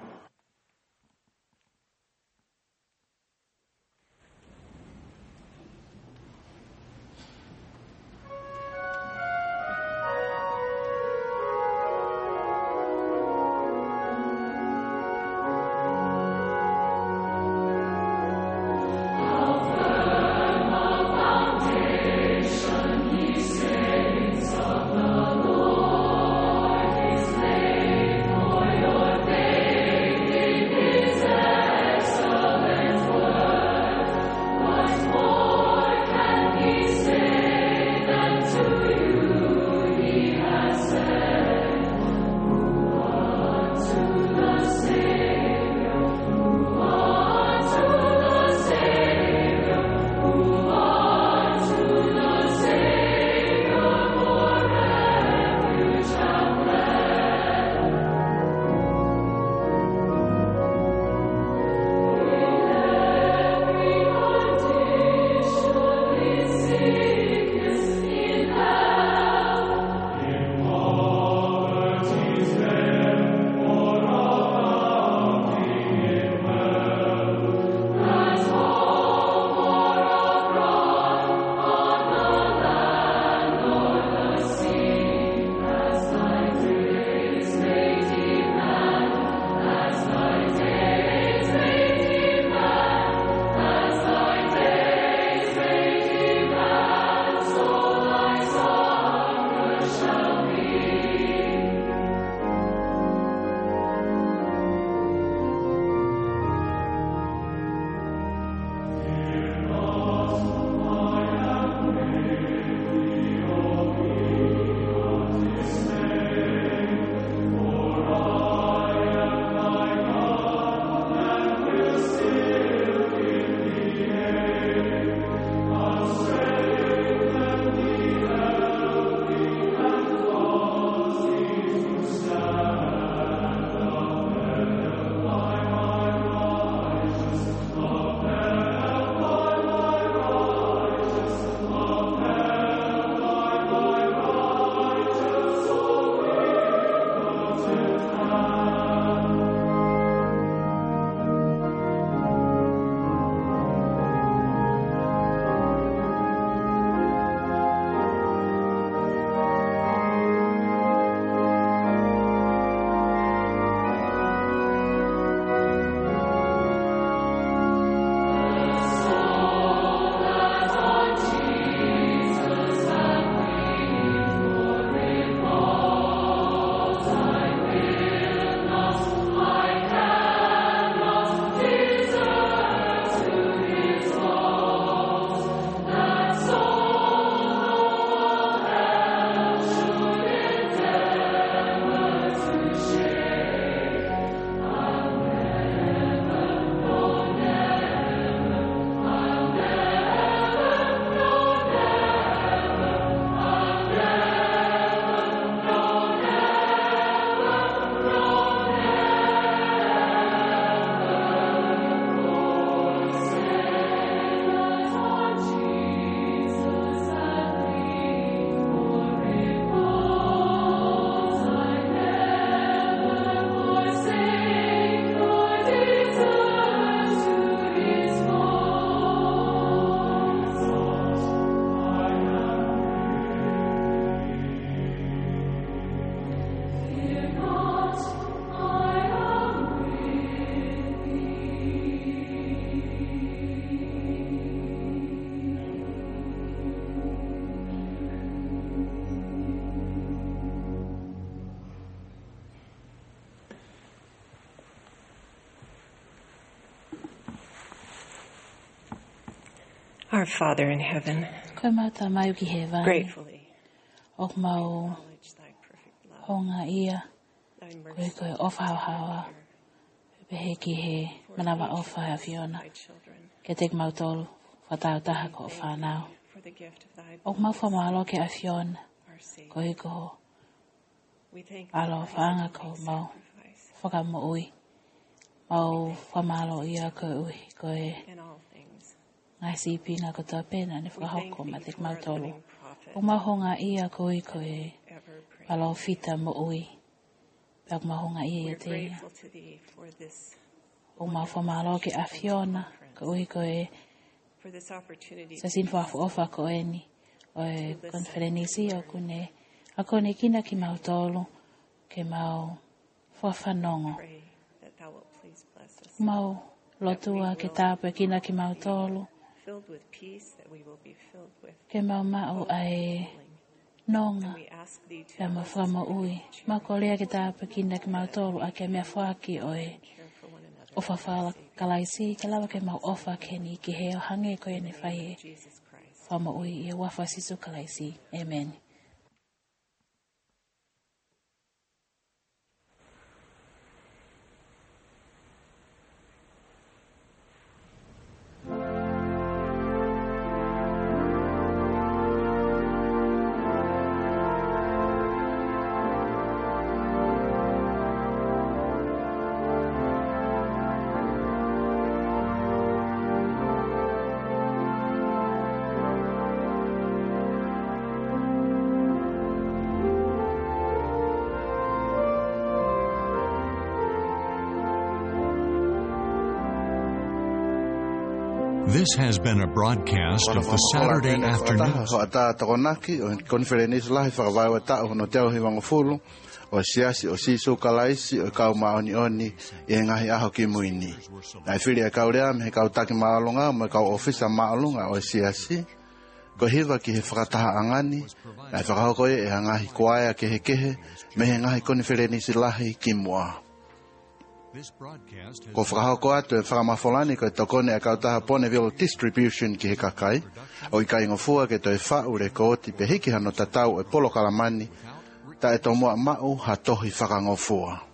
Our Father in heaven, gratefully mau honga ia koe koe ofa hawa pehe ki he manawa ofa ha Fiona ke tek mau tolu whatau taha ko whanau o mau whamalo ke a Fiona koe ko alo whaanga ko mau whakamo ui. Mau whamalo ia ko ui ko e ngai sipi ngā katoa pēna ne whakahoko ma te mau tolu. O mahonga ia ko ui ko e alo fita mo ui. Pēk mahonga ia ia te ia. O mau whamalo ke a Fiona ko ui ko e sa sin whafu ofa ko e ni. O e konferenisi o kune a kone kina ki mau tolu ke mau whawhanongo. Mau lotua ke tāpua kina ki mau tolu. Ke mau mau ai nonga. Ke mau whama ui. Mau ko lea ke tāpua kina ki mau tolu a ke mea whaki o e ofa whala kalaisi. Ke lawa ke mau ofa ke ni ki heo hange ko e ne whai e whama ui i wafa sisu kalaisi. Amen. This has been a broadcast of the Saturday afternoon. Ata takonaki o konferensi lahi whakawai ta o no teo hiwango fulu o siasi o sisu kalaisi o kau maoni oni e ngahi aho ki muini. Nai whiri e kau rea me he kau taki maalunga mo kau ofisa maalunga o siasi. Ko hiwa ki he whakataha angani, nai whakahokoe e ngahi koaia ke he kehe me he ngahi konferensi lahi ki mua. Ko whakahoko atu e whakamawholani ko e tokone e kautaha Bonneville Distribution ki he kakai, o i kai ngofua ke to e whaure ko oti pe hiki hano tatau e polo kalamani, ta e to mua mau ha tohi whakangofua.